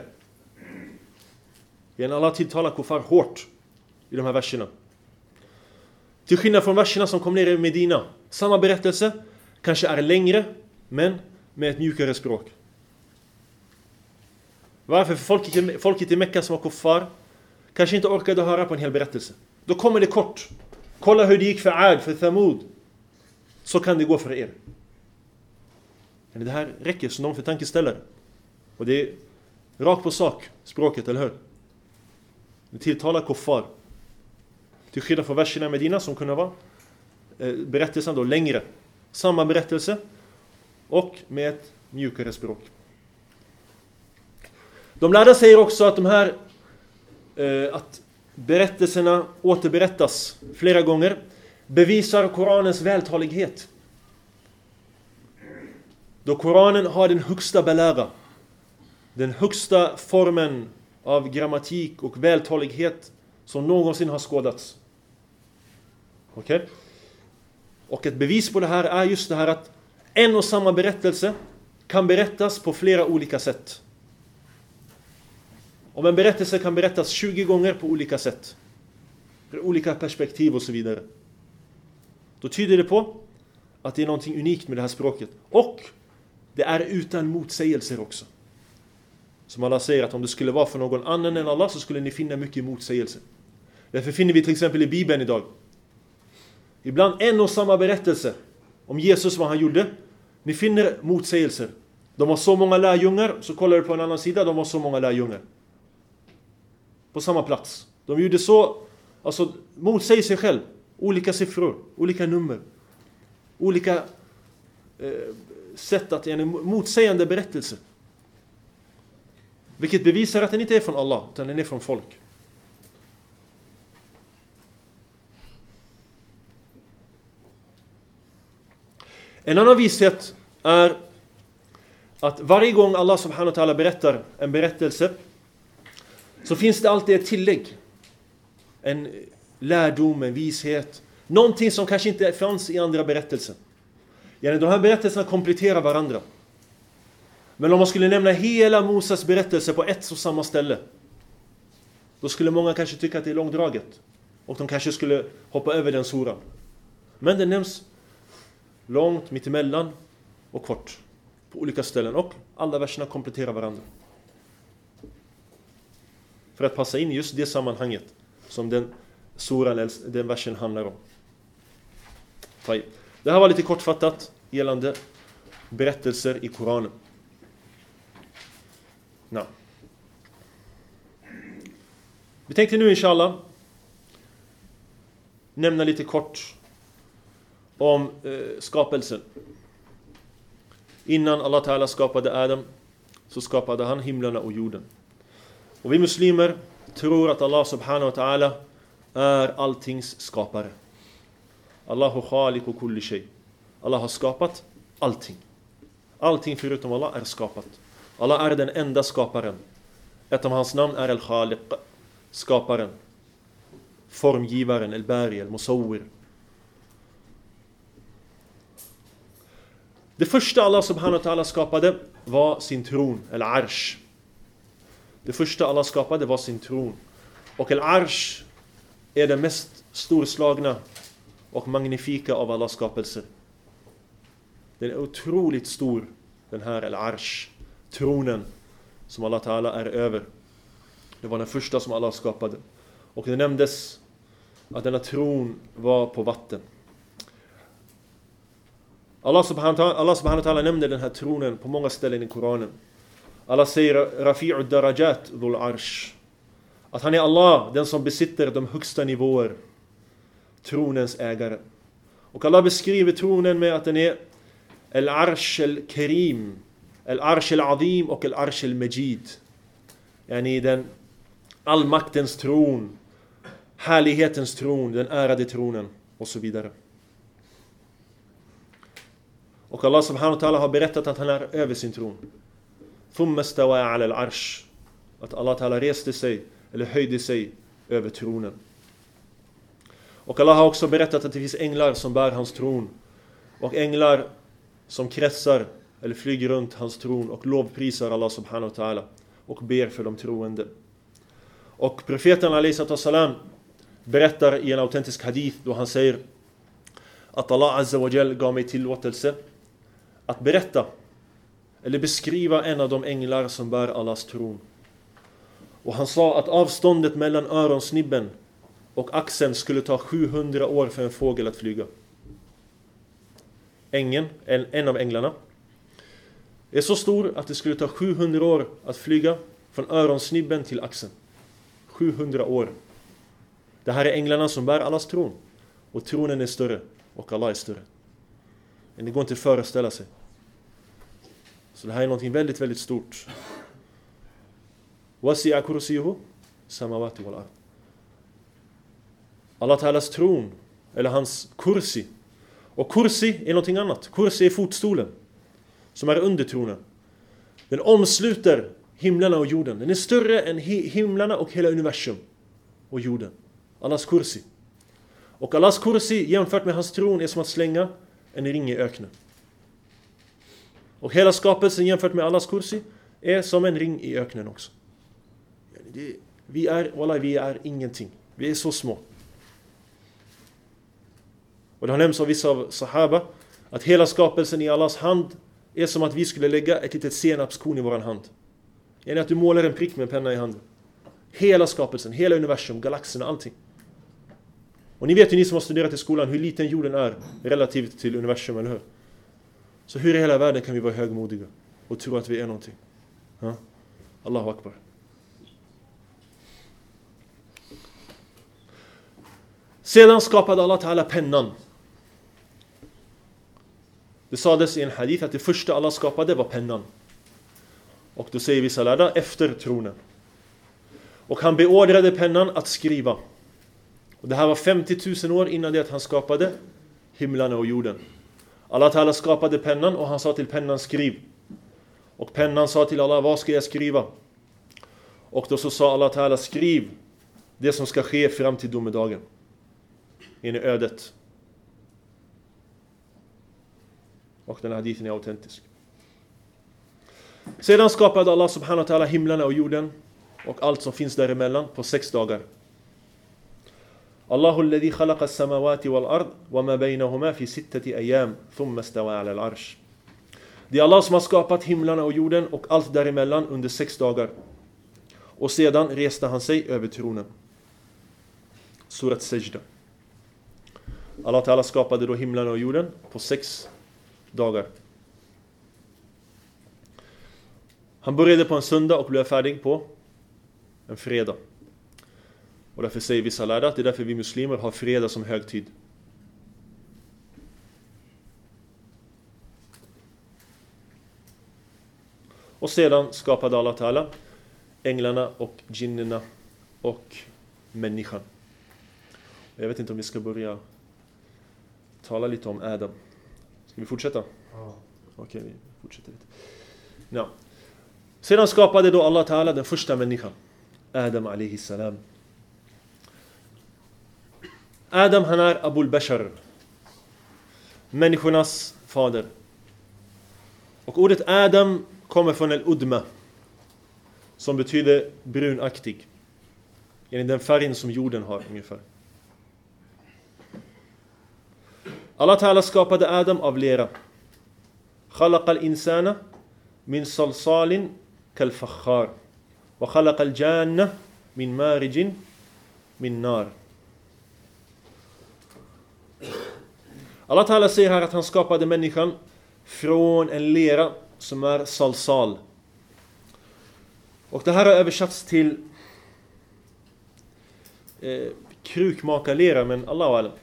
Allah tilltalar kuffar hårt i de här verserna. Till skillnad från verserna som kom ner i Medina. Samma berättelse kanske är längre, men med ett mjukare språk. Varför? För folket i Mekka som var kuffar kanske inte orkade höra på en hel berättelse. Då kommer det kort. Kolla hur det gick för Ad, för Thamud. Så kan det gå för er. Men det här räcker som någon för tankeställare. Och det är rakt på sak, språket, eller hur? Det tilltalar kuffar. Till skillnad från verserna i Medina som kunde vara berättelsen då längre. Samma berättelse och med ett mjukare språk. De lärda säger också att de här att berättelserna återberättas flera gånger bevisar Koranens vältalighet. Då Koranen har den högsta balaga, den högsta formen av grammatik och vältalighet som någonsin har skådats. Okej? Och ett bevis på det här är just det här att en och samma berättelse kan berättas på flera olika sätt. Om en berättelse kan berättas 20 gånger på olika sätt, olika perspektiv och så vidare, då tyder det på att det är någonting unikt med det här språket. Och det är utan motsägelser också. Som Allah säger, att om det skulle vara för någon annan än Allah så skulle ni finna mycket motsägelser. Därför finner vi till exempel i Bibeln idag ibland en och samma berättelse om Jesus, vad han gjorde, Ni finner motsägelser. De har så många lärjungar, så kollar du på en annan sida, de har så många lärjungar. På samma plats. De gjorde så, alltså motsäger sig själv. Olika siffror, olika nummer. Olika sätt att ge en motsägande berättelse. Vilket bevisar att den inte är från Allah, utan den är från folk. En annan vishet är att varje gång Allah subhanahu wa ta'ala berättar en berättelse så finns det alltid ett tillägg. En lärdom, en vishet. Någonting som kanske inte fanns i andra berättelser. De här berättelserna kompletterar varandra. Men om man skulle nämna hela Moses berättelse på ett och samma ställe, då skulle många kanske tycka att det är långdraget. Och de kanske skulle hoppa över den suran. Men den nämns långt, mittemellan och kort. På olika ställen. Och alla verserna kompletterar varandra. För att passa in i just det sammanhanget som den suran, den versen handlar om. Det här var lite kortfattat gällande berättelser i Koranen. Vi tänkte nu inshallah nämna lite kort om skapelsen. Innan Allah Ta'ala skapade Adam så skapade han himlarna och jorden. Och vi muslimer tror att Allah subhanahu wa ta'ala är alltings skapare. Allahu khaliqu kulli shay. Allah har skapat allting. Allting förutom Allah är skapat. Allah är den enda skaparen. Ett av hans namn är Al-Khaliq, skaparen, formgivaren, Al-Bari, Al-Musawwir. Det första Allah subhanahu wa ta'ala skapade var sin tron, Al-Arsh. Det första Allah skapade var sin tron. Och Al-Arsh är den mest storslagna och magnifika av alla skapelser. Den är otroligt stor, den här Al-Arsh, tronen som Allah Ta'ala är över. Det var den första som Allah skapade. Och det nämndes att denna tron var på vatten. Allah subhanahu wa ta'ala nämnde den här tronen på många ställen i Koranen. Allah säger Rafi'ud darajat dhul arsh. Att han är Allah, den som besitter de högsta nivåer. Tronens ägare. Och Allah beskriver tronen med att den är Al-Arsh al-Karim, Al-Arsh al-Azim och Al-Arsh al-Majid. Yani den allmaktens tron, härlighetens tron, den ärade tronen och så vidare. Och Allah subhanahu wa ta'ala har berättat att han är över sin tron. Thumma stawa 'ala al-arsh. Att Allah ta'ala reste sig eller höjde sig över tronen. Och Allah har också berättat att det finns änglar som bär hans tron. Och änglar som kretsar eller flyger runt hans tron och lovprisar Allah subhanahu wa ta'ala och ber för de troende. Och profeten alayhi salam berättar i en autentisk hadith då han säger att Allah azza wa jal gav mig tillåtelse att berätta eller beskriva en av de änglar som bär Allahs tron. Och han sa att avståndet mellan öronsnibben och axeln skulle ta 700 år för en fågel att flyga. Ängeln, en av änglarna, är så stor att det skulle ta 700 år att flyga från öronsnibben till axeln. 700 år. Det här är änglarna som bär Allahs tron. Och tronen är större och Allah är större. Men det går inte att föreställa sig. Så det här är något väldigt, väldigt stort. Wasi'a kursiyuhu samawati wal ard. Allah Ta'alas tron, eller hans kursi. Och kursi är någonting annat. Kursi är fotstolen som är under tronen. Den omsluter himlarna och jorden. Den är större än himlarna och hela universum och jorden. Allahs kursi. Och Allahs kursi jämfört med hans tron är som att slänga en ring i öknen. Och hela skapelsen jämfört med Allahs kursi är som en ring i öknen också. Vi är ingenting. Vi är så små. Och det har nämnts av vissa av sahaba att hela skapelsen i Allahs hand är som att vi skulle lägga ett litet senapskorn i våran hand. Det är att du målar en prick med en penna i handen. Hela skapelsen, hela universum, galaxerna, allting. Och ni vet ju, ni som har studerat i skolan, hur liten jorden är relativt till universum, eller hur? Så hur i hela världen kan vi vara högmodiga och tro att vi är någonting? Ja? Allahu Akbar. Sedan skapade Allah Ta'ala pennan. Det sades i en hadith att det första Allah skapade var pennan. Och då säger vissa lärda efter tronen. Och han beordrade pennan att skriva. Och det här var 50 000 år innan det att han skapade himlarna och jorden. Allah Ta'ala skapade pennan och han sa till pennan skriv. Och pennan sa till Allah, vad ska jag skriva? Och då så sa Allah Ta'ala, skriv det som ska ske fram till domedagen. In i ödet. Och den här hadithen är autentisk. Sedan skapade Allah subhanahu wa ta'ala himlarna och jorden och allt som finns däremellan på 6 dagar. Allahu alladhi khalaqa as-samawati wal-ard wa ma baynahuma fi 6 ayyam thumma istawa 'ala al-'arsh. Det är Allah som har skapat himlarna och jorden och allt däremellan under 6 dagar. Och sedan reste han sig över tronen. Surat Sajda. Allah Ta'ala skapade då himlarna och jorden på 6 dagar. Han började på en söndag och blev färdig på en fredag. Och därför säger vissa lärda att det är därför vi muslimer har fredag som högtid. Och sedan skapade Allah Ta'ala änglarna och djinnerna och människan. Jag vet inte om vi ska börja tala lite om Adam. Ska vi fortsätta? Ja. Okej, vi fortsätter lite. Ja. Sedan skapade då Allah Ta'ala den första människan. Adam alayhi salam. Adam, han är Abul Bashar. Människornas fader. Och ordet Adam kommer från al-udma, som betyder brunaktig. Enligt den färgen som jorden har ungefär. Allah Ta'ala skapade Adam av lera. Khalaqa al-insana min salsalin kal-fakhar. Wa khalaqa al-janna min marijin min nar. Allah Ta'ala säger här att han skapade människan från en lera som är salsal. Och det här har översatts till krukmakarlera, men Allahu alam.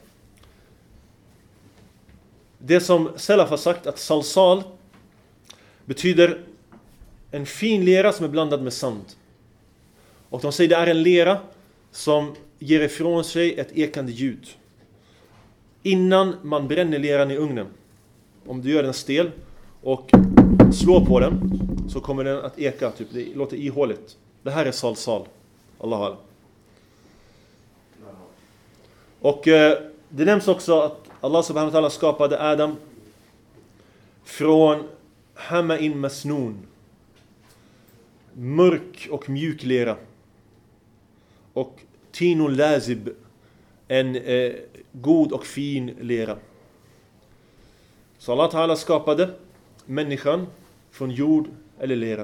Det som Salaf har sagt att salsal betyder en fin lera som är blandad med sand. Och de säger det är en lera som ger ifrån sig ett ekande ljud. Innan man bränner leran i ugnen, om du gör den stel och slår på den, så kommer den att eka, typ, det låter ihåligt. Det här är salsal. Allahu alam. Och det nämns också att Allah subhanahu wa ta'ala skapade Adam från hama'in masnun, mörk och mjuk lera, och tinun lazib, en god och fin lera. Så Allah Ta'ala skapade människan från jord eller lera.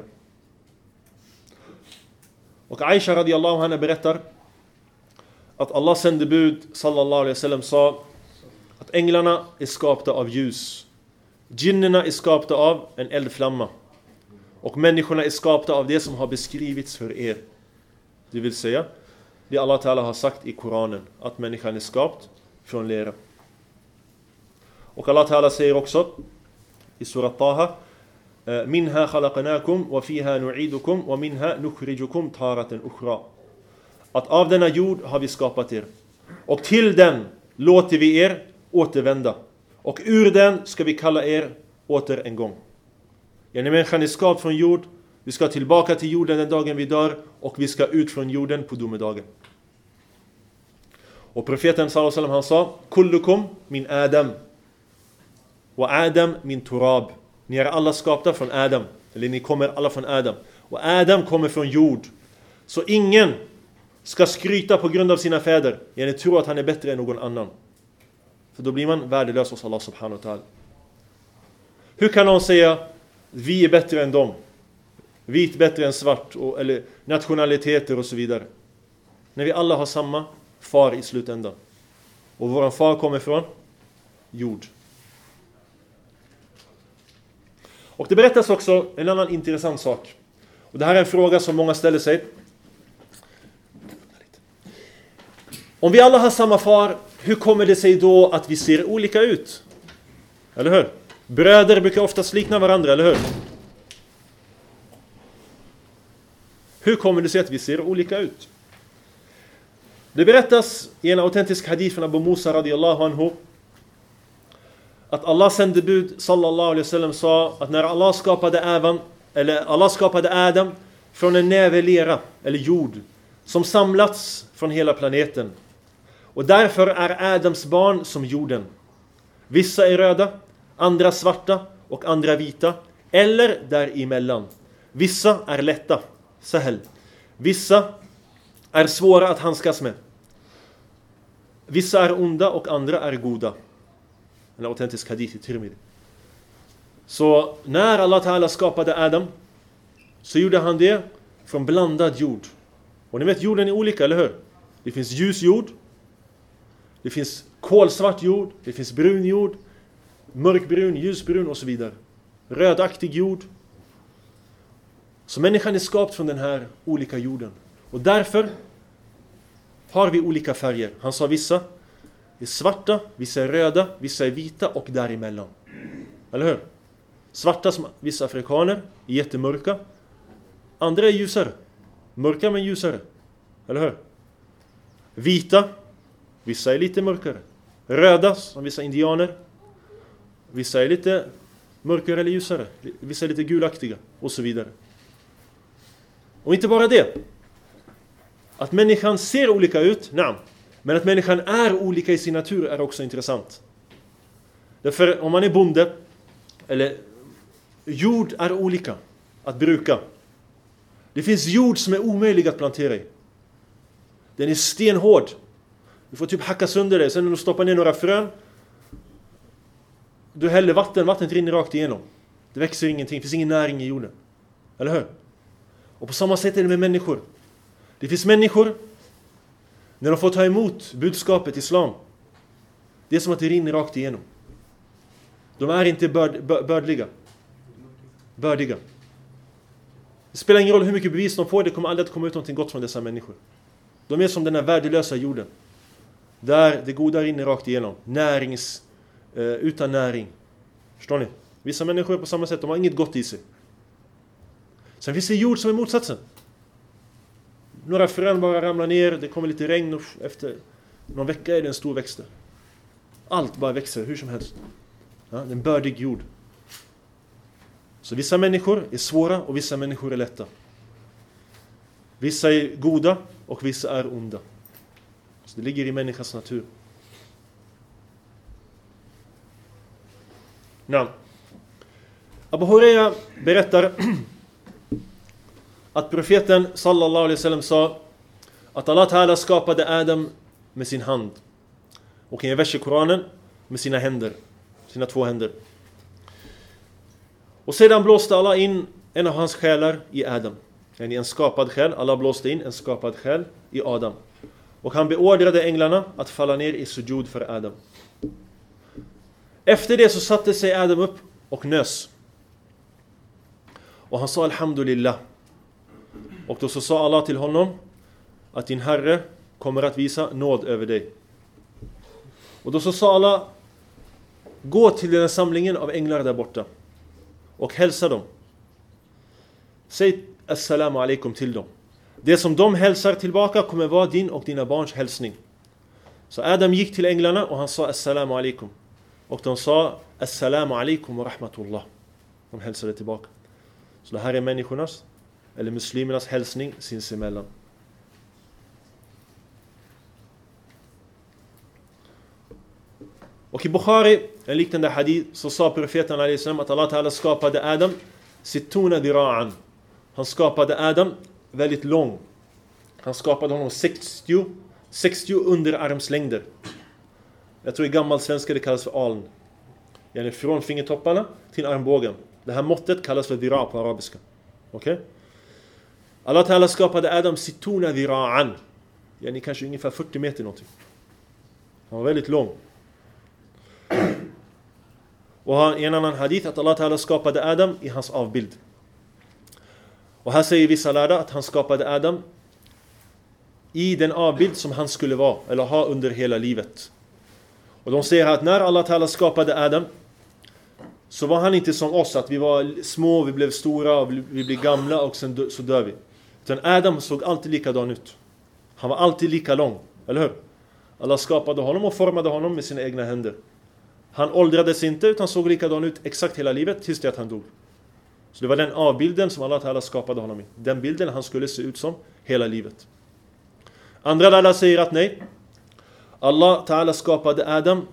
Och Aisha radiyallahu anha berättar att Allah sände bud sallallahu alaihi wasallam sa att änglarna är skapta av ljus, djinnerna är skapta av en eldflamma, och människorna är skapta av det som har beskrivits för er. Det vill säga det Allah Ta'ala har sagt i Koranen, att människan är skapt från lera. Och Allah Ta'ala säger också i surat Taha: minha khalaqnakum wa fiha nu'idukum wa minha nukhrijukum taratan ukhra. Att av denna jord har vi skapat er, och till den låter vi er återvända, och ur den ska vi kalla er åter en gång. Yani människan är skapt från jord, vi ska tillbaka till jorden den dagen vi dör, och vi ska ut från jorden på domedagen. Och profeten sallallahu alaihi wasallam, han sa: kullukum min Adam wa Adam min turab. Ni är alla skapta från Adam, eller ni kommer alla från Adam, och Adam kommer från jord. Så ingen ska skryta på grund av sina fäder, yani tro att han är bättre än någon annan, för då blir man värdelös hos Allah subhanahu wa ta'ala. Hur kan någon säga vi är bättre än dem, vit bättre än svart, eller nationaliteter och så vidare, när vi alla har samma far i slutändan, och våran far kommer från jord. Och det berättas också en annan intressant sak. Och det här är en fråga som många ställer sig. Om vi alla har samma far, hur kommer det sig då att vi ser olika ut? Eller hur? Bröder brukar oftast likna varandra, eller hur? Hur kommer det sig att vi ser olika ut? Det berättas i en autentisk hadith från Abu Musa radiyallahu anhu att Allah sände bud sallallahu alaihi wasallam sa att när Allah skapade Adam från en näve lera eller jord som samlats från hela planeten. Och därför är Adams barn som jorden. Vissa är röda, andra svarta och andra vita eller däremellan. Vissa är lätta, sahel. Vissa är svåra att handskas med. Vissa är onda och andra är goda. En autentisk hadith i Tirmidhi. Så när Allah Ta'ala skapade Adam så gjorde han det från blandad jord. Och ni vet, jorden är olika, eller hur? Det finns ljus jord. Det finns kolsvart jord. Det finns brun jord. Mörkbrun, ljusbrun och så vidare. Rödaktig jord. Så människan är skapt från den här olika jorden. Och därför har vi olika färger. Han sa vissa är svarta, vissa är röda, vissa är vita och däremellan. Eller hur? Svarta som vissa afrikaner är jättemörka. Andra är ljusare. Mörka men ljusare. Eller hur? Vita, vissa är lite mörkare. Röda som vissa indianer. Vissa är lite mörkare eller ljusare. Vissa är lite gulaktiga och så vidare. Och inte bara det. Att människan ser olika ut, men att människan är olika i sin natur är också intressant. Därför om man är bonde, eller jord är olika att bruka. Det finns jord som är omöjlig att plantera i. Den är stenhård. Du får typ hacka sönder det, sen när du stoppar ner några frön, du häller vattnet rinner rakt igenom. Det växer ingenting, det finns ingen näring i jorden. Eller hur? Och på samma sätt är det med människor. Det finns människor, när de får ta emot budskapet islam, det är som att det rinner rakt igenom. De är inte bördiga. Det spelar ingen roll hur mycket bevis de får, det kommer aldrig att komma ut något gott från dessa människor. De är som den här värdelösa jorden. Där det goda rinner rakt igenom. Utan näring. Förstår ni? Vissa människor är på samma sätt, de har inget gott i sig. Sen finns det jord som är motsatsen. Några frön bara ramlar ner, det kommer lite regn och efter någon vecka är det en stor växt. Allt bara växer hur som helst. Ja, det är en bördig jord. Så vissa människor är svåra och vissa människor är lätta. Vissa är goda och vissa är onda. Så det ligger i människans natur. Abu Huraira berättar att profeten sallallahu alaihi wasallam sa att Allah Ta'ala skapade Adam med sin hand. Och i en vers i Koranen med sina händer. Sina två händer. Och sedan blåste Allah in en av hans själar i Adam. En skapad själ. Allah blåste in en skapad själ i Adam. Och han beordrade änglarna att falla ner i sujud för Adam. Efter det så satte sig Adam upp och nös. Och han sa alhamdulillah. Och då så sa Allah till honom att din Herre kommer att visa nåd över dig. Och då så sa Allah, gå till den samlingen av änglar där borta och hälsa dem. Säg assalamu alaikum till dem. Det som de hälsar tillbaka kommer vara din och dina barns hälsning. Så Adam gick till änglarna och han sa assalamu alaikum. Och de sa assalamu alaikum wa rahmatullah. De hälsade tillbaka. Så det här är människornas eller muslimernas hälsning sinsemellan. Och i Bukhari, en liknande hadith, så sa profeten a.s. att Allah Ta'ala skapade Adam sittuna dira'an. Han skapade Adam väldigt lång. Han skapade honom 60 underarmslängder. Jag tror i gammal svenska det kallas för aln. Yani från fingertopparna till armbågen. Det här måttet kallas för dira på arabiska. Okej? Allah Ta'ala skapade Adam sittuna dira'an. Yani kanske ungefär 40 meter någonting. Han var väldigt lång. Och i en annan hadith att Allah Ta'ala skapade Adam i hans avbild. Och här säger vissa lärda att han skapade Adam i den avbild som han skulle vara eller ha under hela livet. Och de säger att när Allah Ta'ala skapade Adam så var han inte som oss, att vi var små, vi blev stora, vi blev gamla och sen så dör vi. Utan Adam såg alltid likadan ut. Han var alltid lika lång, eller hur? Allah skapade honom och formade honom med sina egna händer. Han åldrades inte utan såg likadan ut exakt hela livet tills det att han dog. Så det var den avbilden som Allah Ta'ala skapade honom i. Den bilden han skulle se ut som hela livet. Andra lärare säger att nej. Allah Ta'ala skapade Adam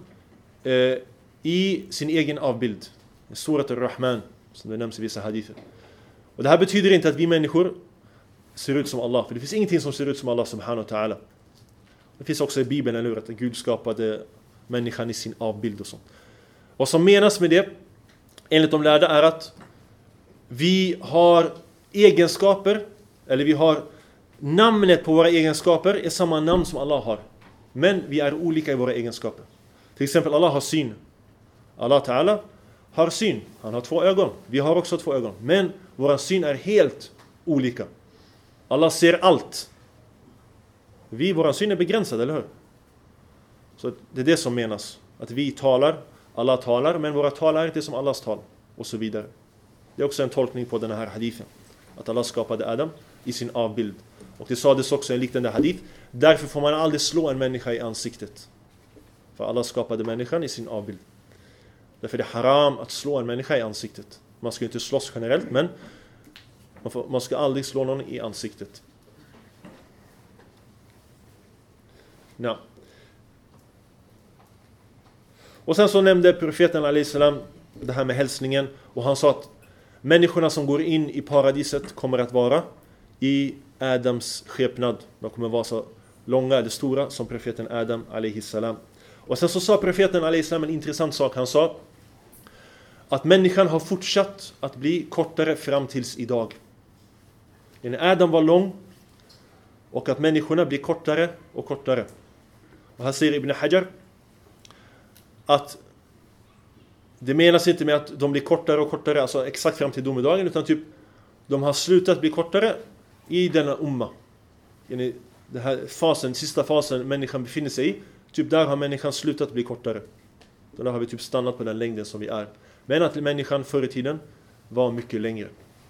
i sin egen avbild. Surat al-Rahman, som det nämns i vissa hadither. Och det här betyder inte att vi människor ser ut som Allah. För det finns ingenting som ser ut som Allah subhanahu wa ta'ala. Det finns också i Bibeln, eller hur, att Gud skapade människan i sin avbild och sånt. Vad som menas med det, enligt de lärda, är att vi har egenskaper, eller vi har namnet på våra egenskaper är samma namn som Allah har. Men vi är olika i våra egenskaper. Till exempel Allah har syn. Allah Ta'ala har syn. Han har 2 ögon. Vi har också 2 ögon. Men våra syn är helt olika. Allah ser allt. Våra syn är begränsad, eller hur? Så det är det som menas. Att vi talar, Allah talar, men våra tal är inte som Allahs tal. Och så vidare. Det är också en tolkning på den här hadithen. Att Allah skapade Adam i sin avbild. Och det sades också en liknande hadith. Därför får man aldrig slå en människa i ansiktet. För Allah skapade människan i sin avbild. Därför är det haram att slå en människa i ansiktet. Man ska inte slåss generellt, men man ska aldrig slå någon i ansiktet. Ja. Och sen så nämnde profeten alayhi salam det här med hälsningen. Och han sa att människorna som går in i paradiset kommer att vara i Adams skepnad. De kommer vara så långa eller stora som profeten Adam alayhi salam. Och sen så sa profeten alayhi salam en intressant sak. Han sa att människan har fortsatt att bli kortare fram tills idag. När Adam var lång och att människorna blir kortare och kortare. Och här säger Ibn Hajar att det menas inte med att de blir kortare och kortare, alltså exakt fram till domedagen, utan typ de har slutat bli kortare i denna umma. Den här fasen, sista fasen människan befinner sig i, typ där har människan slutat bli kortare. Så där har vi typ stannat på den längden som vi är. Men att människan förr i tiden var mycket längre.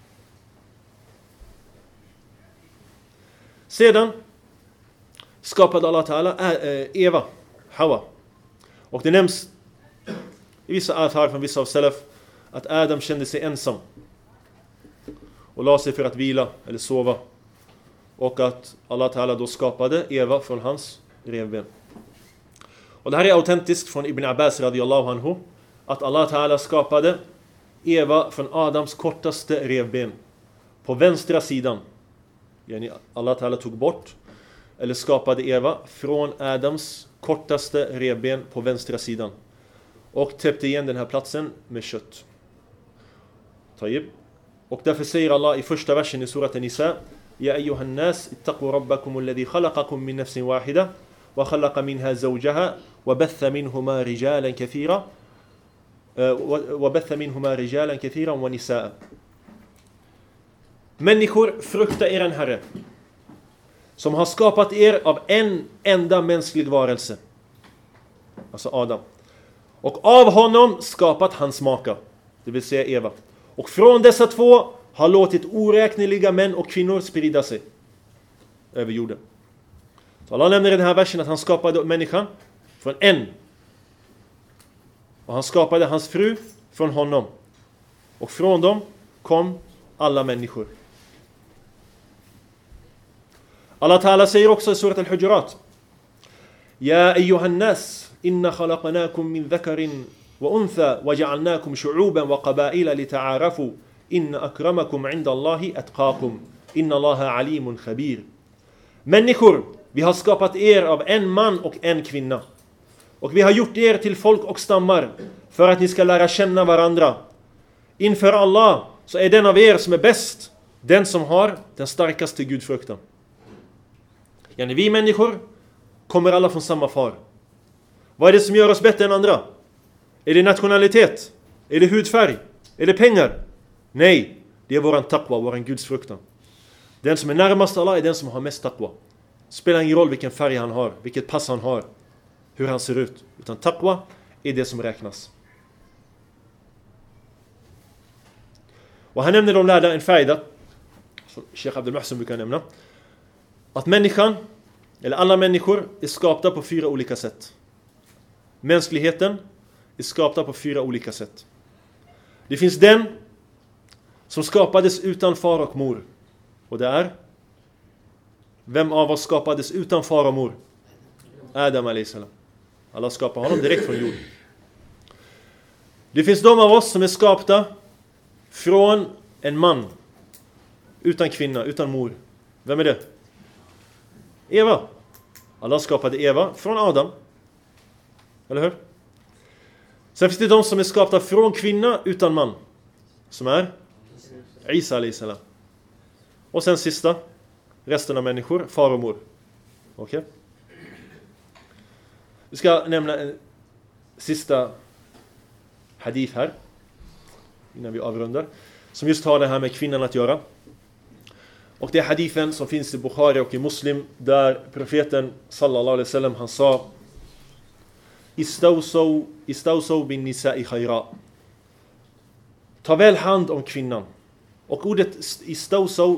Sedan skapade Allah Ta'ala Eva, Hawa. Och det nämns i vissa athar från vissa av salaf att Adam kände sig ensam och la sig för att vila eller sova. Och att Allah Ta'ala då skapade Eva från hans revben. Och det här är autentiskt från Ibn Abbas radiyallahu anhu, att Allah Ta'ala skapade Eva från Adams kortaste revben på vänstra sidan. Yani Allah Ta'ala tog bort eller skapade Eva från Adams kortaste revben på vänstra sidan och täppte igen den här platsen med kött. Tayyib. Och därför säger Allah i första versen i surat An-Nisa: Ya ayyuhan nas ittaqu rabbakum alladhi khalaqakum min nafsin wahida wa khalaqa minha zawjaha wa batha minhuma rijalan kathiran wa nisaa. Människor, frukta er en Herre som har skapat er av en enda mänsklig varelse, alltså Adam, och av honom skapat hans maka, det vill säga Eva, och från dessa två har låtit oräkneliga män och kvinnor sprida sig över jorden. Så Allah nämner i den här versen att han skapade människan från en, och han skapade hans fru från honom, och från dem kom alla människor. Allah Ta'ala säger också i surat Al-Hujurat: Ya ayyuhan nas inna khalaqnakum min dhakarin wa untha wa ja'alnakum shu'uban wa qaba'ila lita'arafu inna akramakum 'inda Allahi atqakum inna Allaha 'alimun khabir. Människor, vi har skapat er av en man och en kvinna, och vi har gjort er till folk och stammar för att ni ska lära känna varandra. Inför Allah så är den av er som är bäst den som har den starkaste gudfruktan. Yani vi människor kommer alla från samma far. Vad är det som gör oss bättre än andra? Är det nationalitet? Är det hudfärg? Är det pengar? Nej, det är våran taqwa, våran gudsfruktan. Den som är närmast Allah är den som har mest taqwa. Spelar ingen roll vilken färg han har, vilket pass han har, hur han ser ut. Utan taqwa är det som räknas. Och han nämner de lärda en färda, som Sheikh Abdul Muhsin brukar nämna, att människan, eller alla människor, är skapta på 4 olika sätt. Mänskligheten är skapta på 4 olika sätt. Det finns den som skapades utan far och mor. Och det är: vem av oss skapades utan far och mor? Adam a.s. Allah skapar honom direkt från jord. Det finns de av oss som är skapta från en man, utan kvinna, utan mor. Vem är det? Eva. Allah skapade Eva från Adam. Eller hur? Sen finns det de som är skapta från kvinna utan man, som är Isa a.s. Och sen sista, resten av människor, far och mor. Okej? Vi ska nämna en sista hadith här innan vi avrundar, som just har det här med kvinnan att göra. Och det är hadithen som finns i Bukhari och i Muslim, där profeten sallallahu alaihi wasallam, han sa: Istawsaw bin nisa'i khayra. Ta väl hand om kvinnan. Och ordet istawsaw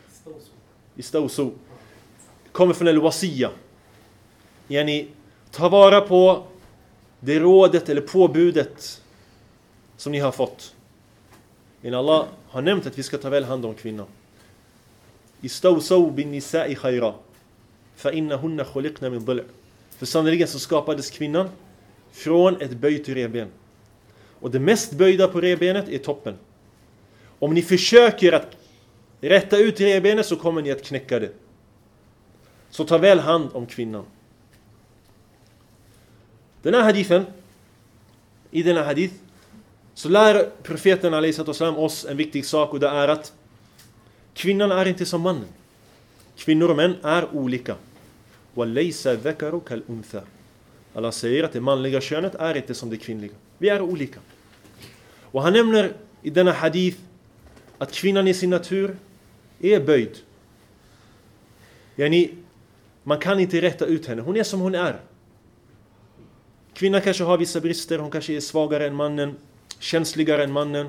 kommer från al-wasiya. Yani, ta vara på det rådet eller påbudet som ni har fått. Men Allah har nämnt att vi ska ta väl hand om kvinnan. Istawsaw bin nisa'i khayra, fa innahunna khuliqna min dhil'. För sannolikt så skapades kvinnan från ett böjt revben. Och det mest böjda på revbenet är toppen. Om ni försöker att rätta ut revbenet så kommer ni att knäcka det. Så ta väl hand om kvinnan. I den här hadith så lär profeten a.s. oss en viktig sak, och det är att kvinnan är inte som mannen. Kvinnor och män är olika. وَلَيْسَ ذَكَرُ كَالْأُنْثَى. Allah säger att det manliga könet är inte som det kvinnliga. Vi är olika. Och han nämner i denna hadith att kvinnan i sin natur är böjd. Yani, man kan inte rätta ut henne. Hon är som hon är. Kvinnan kanske har vissa brister. Hon kanske är svagare än mannen, känsligare än mannen,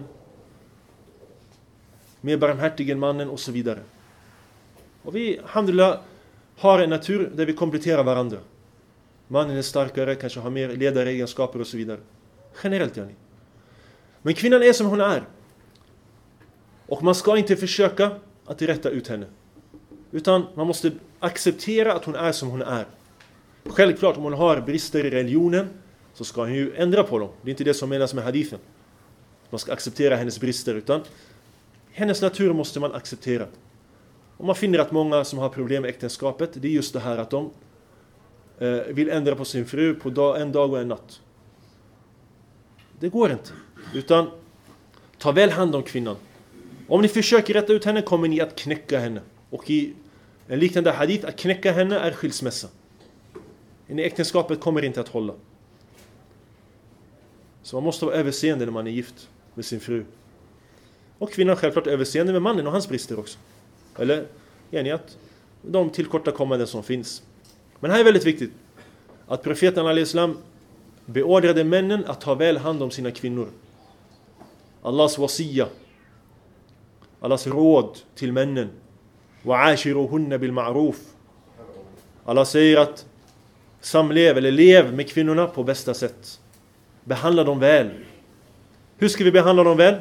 mer barmhärtig än mannen och så vidare. Och vi, alhamdulillah, har en natur där vi kompletterar varandra. Mannen är starkare, kanske har mer ledaregenskaper och så vidare. Generellt, yani. Men kvinnan är som hon är. Och man ska inte försöka att rätta ut henne. Utan man måste acceptera att hon är som hon är. Självklart, om hon har brister i religionen så ska hon ju ändra på dem. Det är inte det som menas med hadithen. Man ska acceptera hennes brister, utan hennes natur måste man acceptera. Och man finner att många som har problem med äktenskapet, det är just det här att de vill ändra på sin fru på en dag och en natt. Det går inte. Utan ta väl hand om kvinnan. Om ni försöker rätta ut henne kommer ni att knäcka henne. Och i en liknande hadith, att knäcka henne är skilsmässa. I äktenskapet kommer inte att hålla. Så man måste vara överseende när man är gift med sin fru. Och kvinnan självklart överseende med mannen och hans brister också. Eller att de tillkortakommanden som finns. Men här är väldigt viktigt att profeten al-Islam beordrade männen att ta väl hand om sina kvinnor. Allahs wasiya, Allahs råd till männen. وَعَاشِرُهُنَّ بِالْمَعْرُوف. Allah säger att samlev eller lev med kvinnorna på bästa sätt. Behandla dem väl. Hur ska vi behandla dem väl?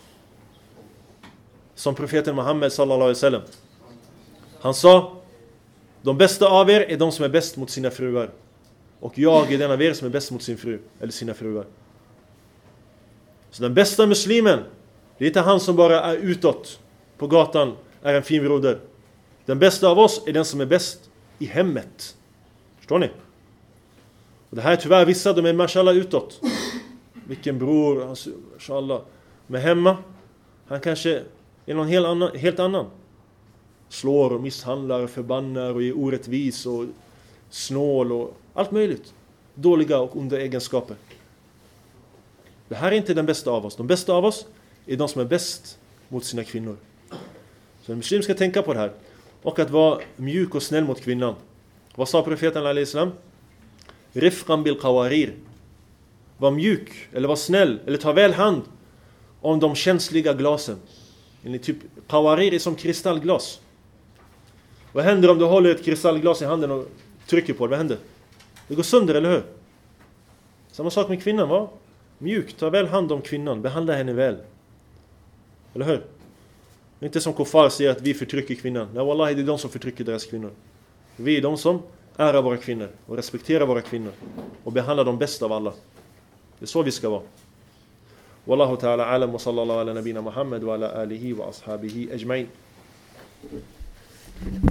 Som profeten Muhammed sallallahu alaihi wasallam. Han sa: de bästa av er är de som är bäst mot sina fruar. Och jag är den av er som är bäst mot sin fru eller sina fruar. Så den bästa muslimen, det är inte han som bara är utåt på gatan, är en fin broder. Den bästa av oss är den som är bäst i hemmet. Förstår ni? Och det här är tyvärr vissa, de är mashallah utåt. Vilken bror, mashallah. Men hemma, han kanske är någon helt annan. Slår och misshandlar, förbannar och är orättvis och snål och allt möjligt. Dåliga och onda egenskaper. Det här är inte den bästa av oss. De bästa av oss är de som är bäst mot sina kvinnor. Så en muslim ska tänka på det här. Och att vara mjuk och snäll mot kvinnan. Vad sa profeten alayhi salam? Rifqan bil qawarir. Var mjuk, eller var snäll, eller ta väl hand om de känsliga glasen. Typ, qawarir är som kristallglas. Vad händer om du håller ett kristallglas i handen och trycker på det? Vad händer? Det går sönder, eller hur? Samma sak med kvinnan, va? Mjuk, ta väl hand om kvinnan, behandla henne väl. Eller hur? Det är inte som kuffar säger att vi förtrycker kvinnan. Nej, wallahi, det är de som förtrycker deras kvinnor. Vi är de som ärar våra kvinnor och respekterar våra kvinnor och behandlar dem bäst av alla. Det är så vi ska vara. Wallahu ta'ala alam wa sallallahu ala nabina Muhammad wa ala alihi wa ashabihi ajma'in.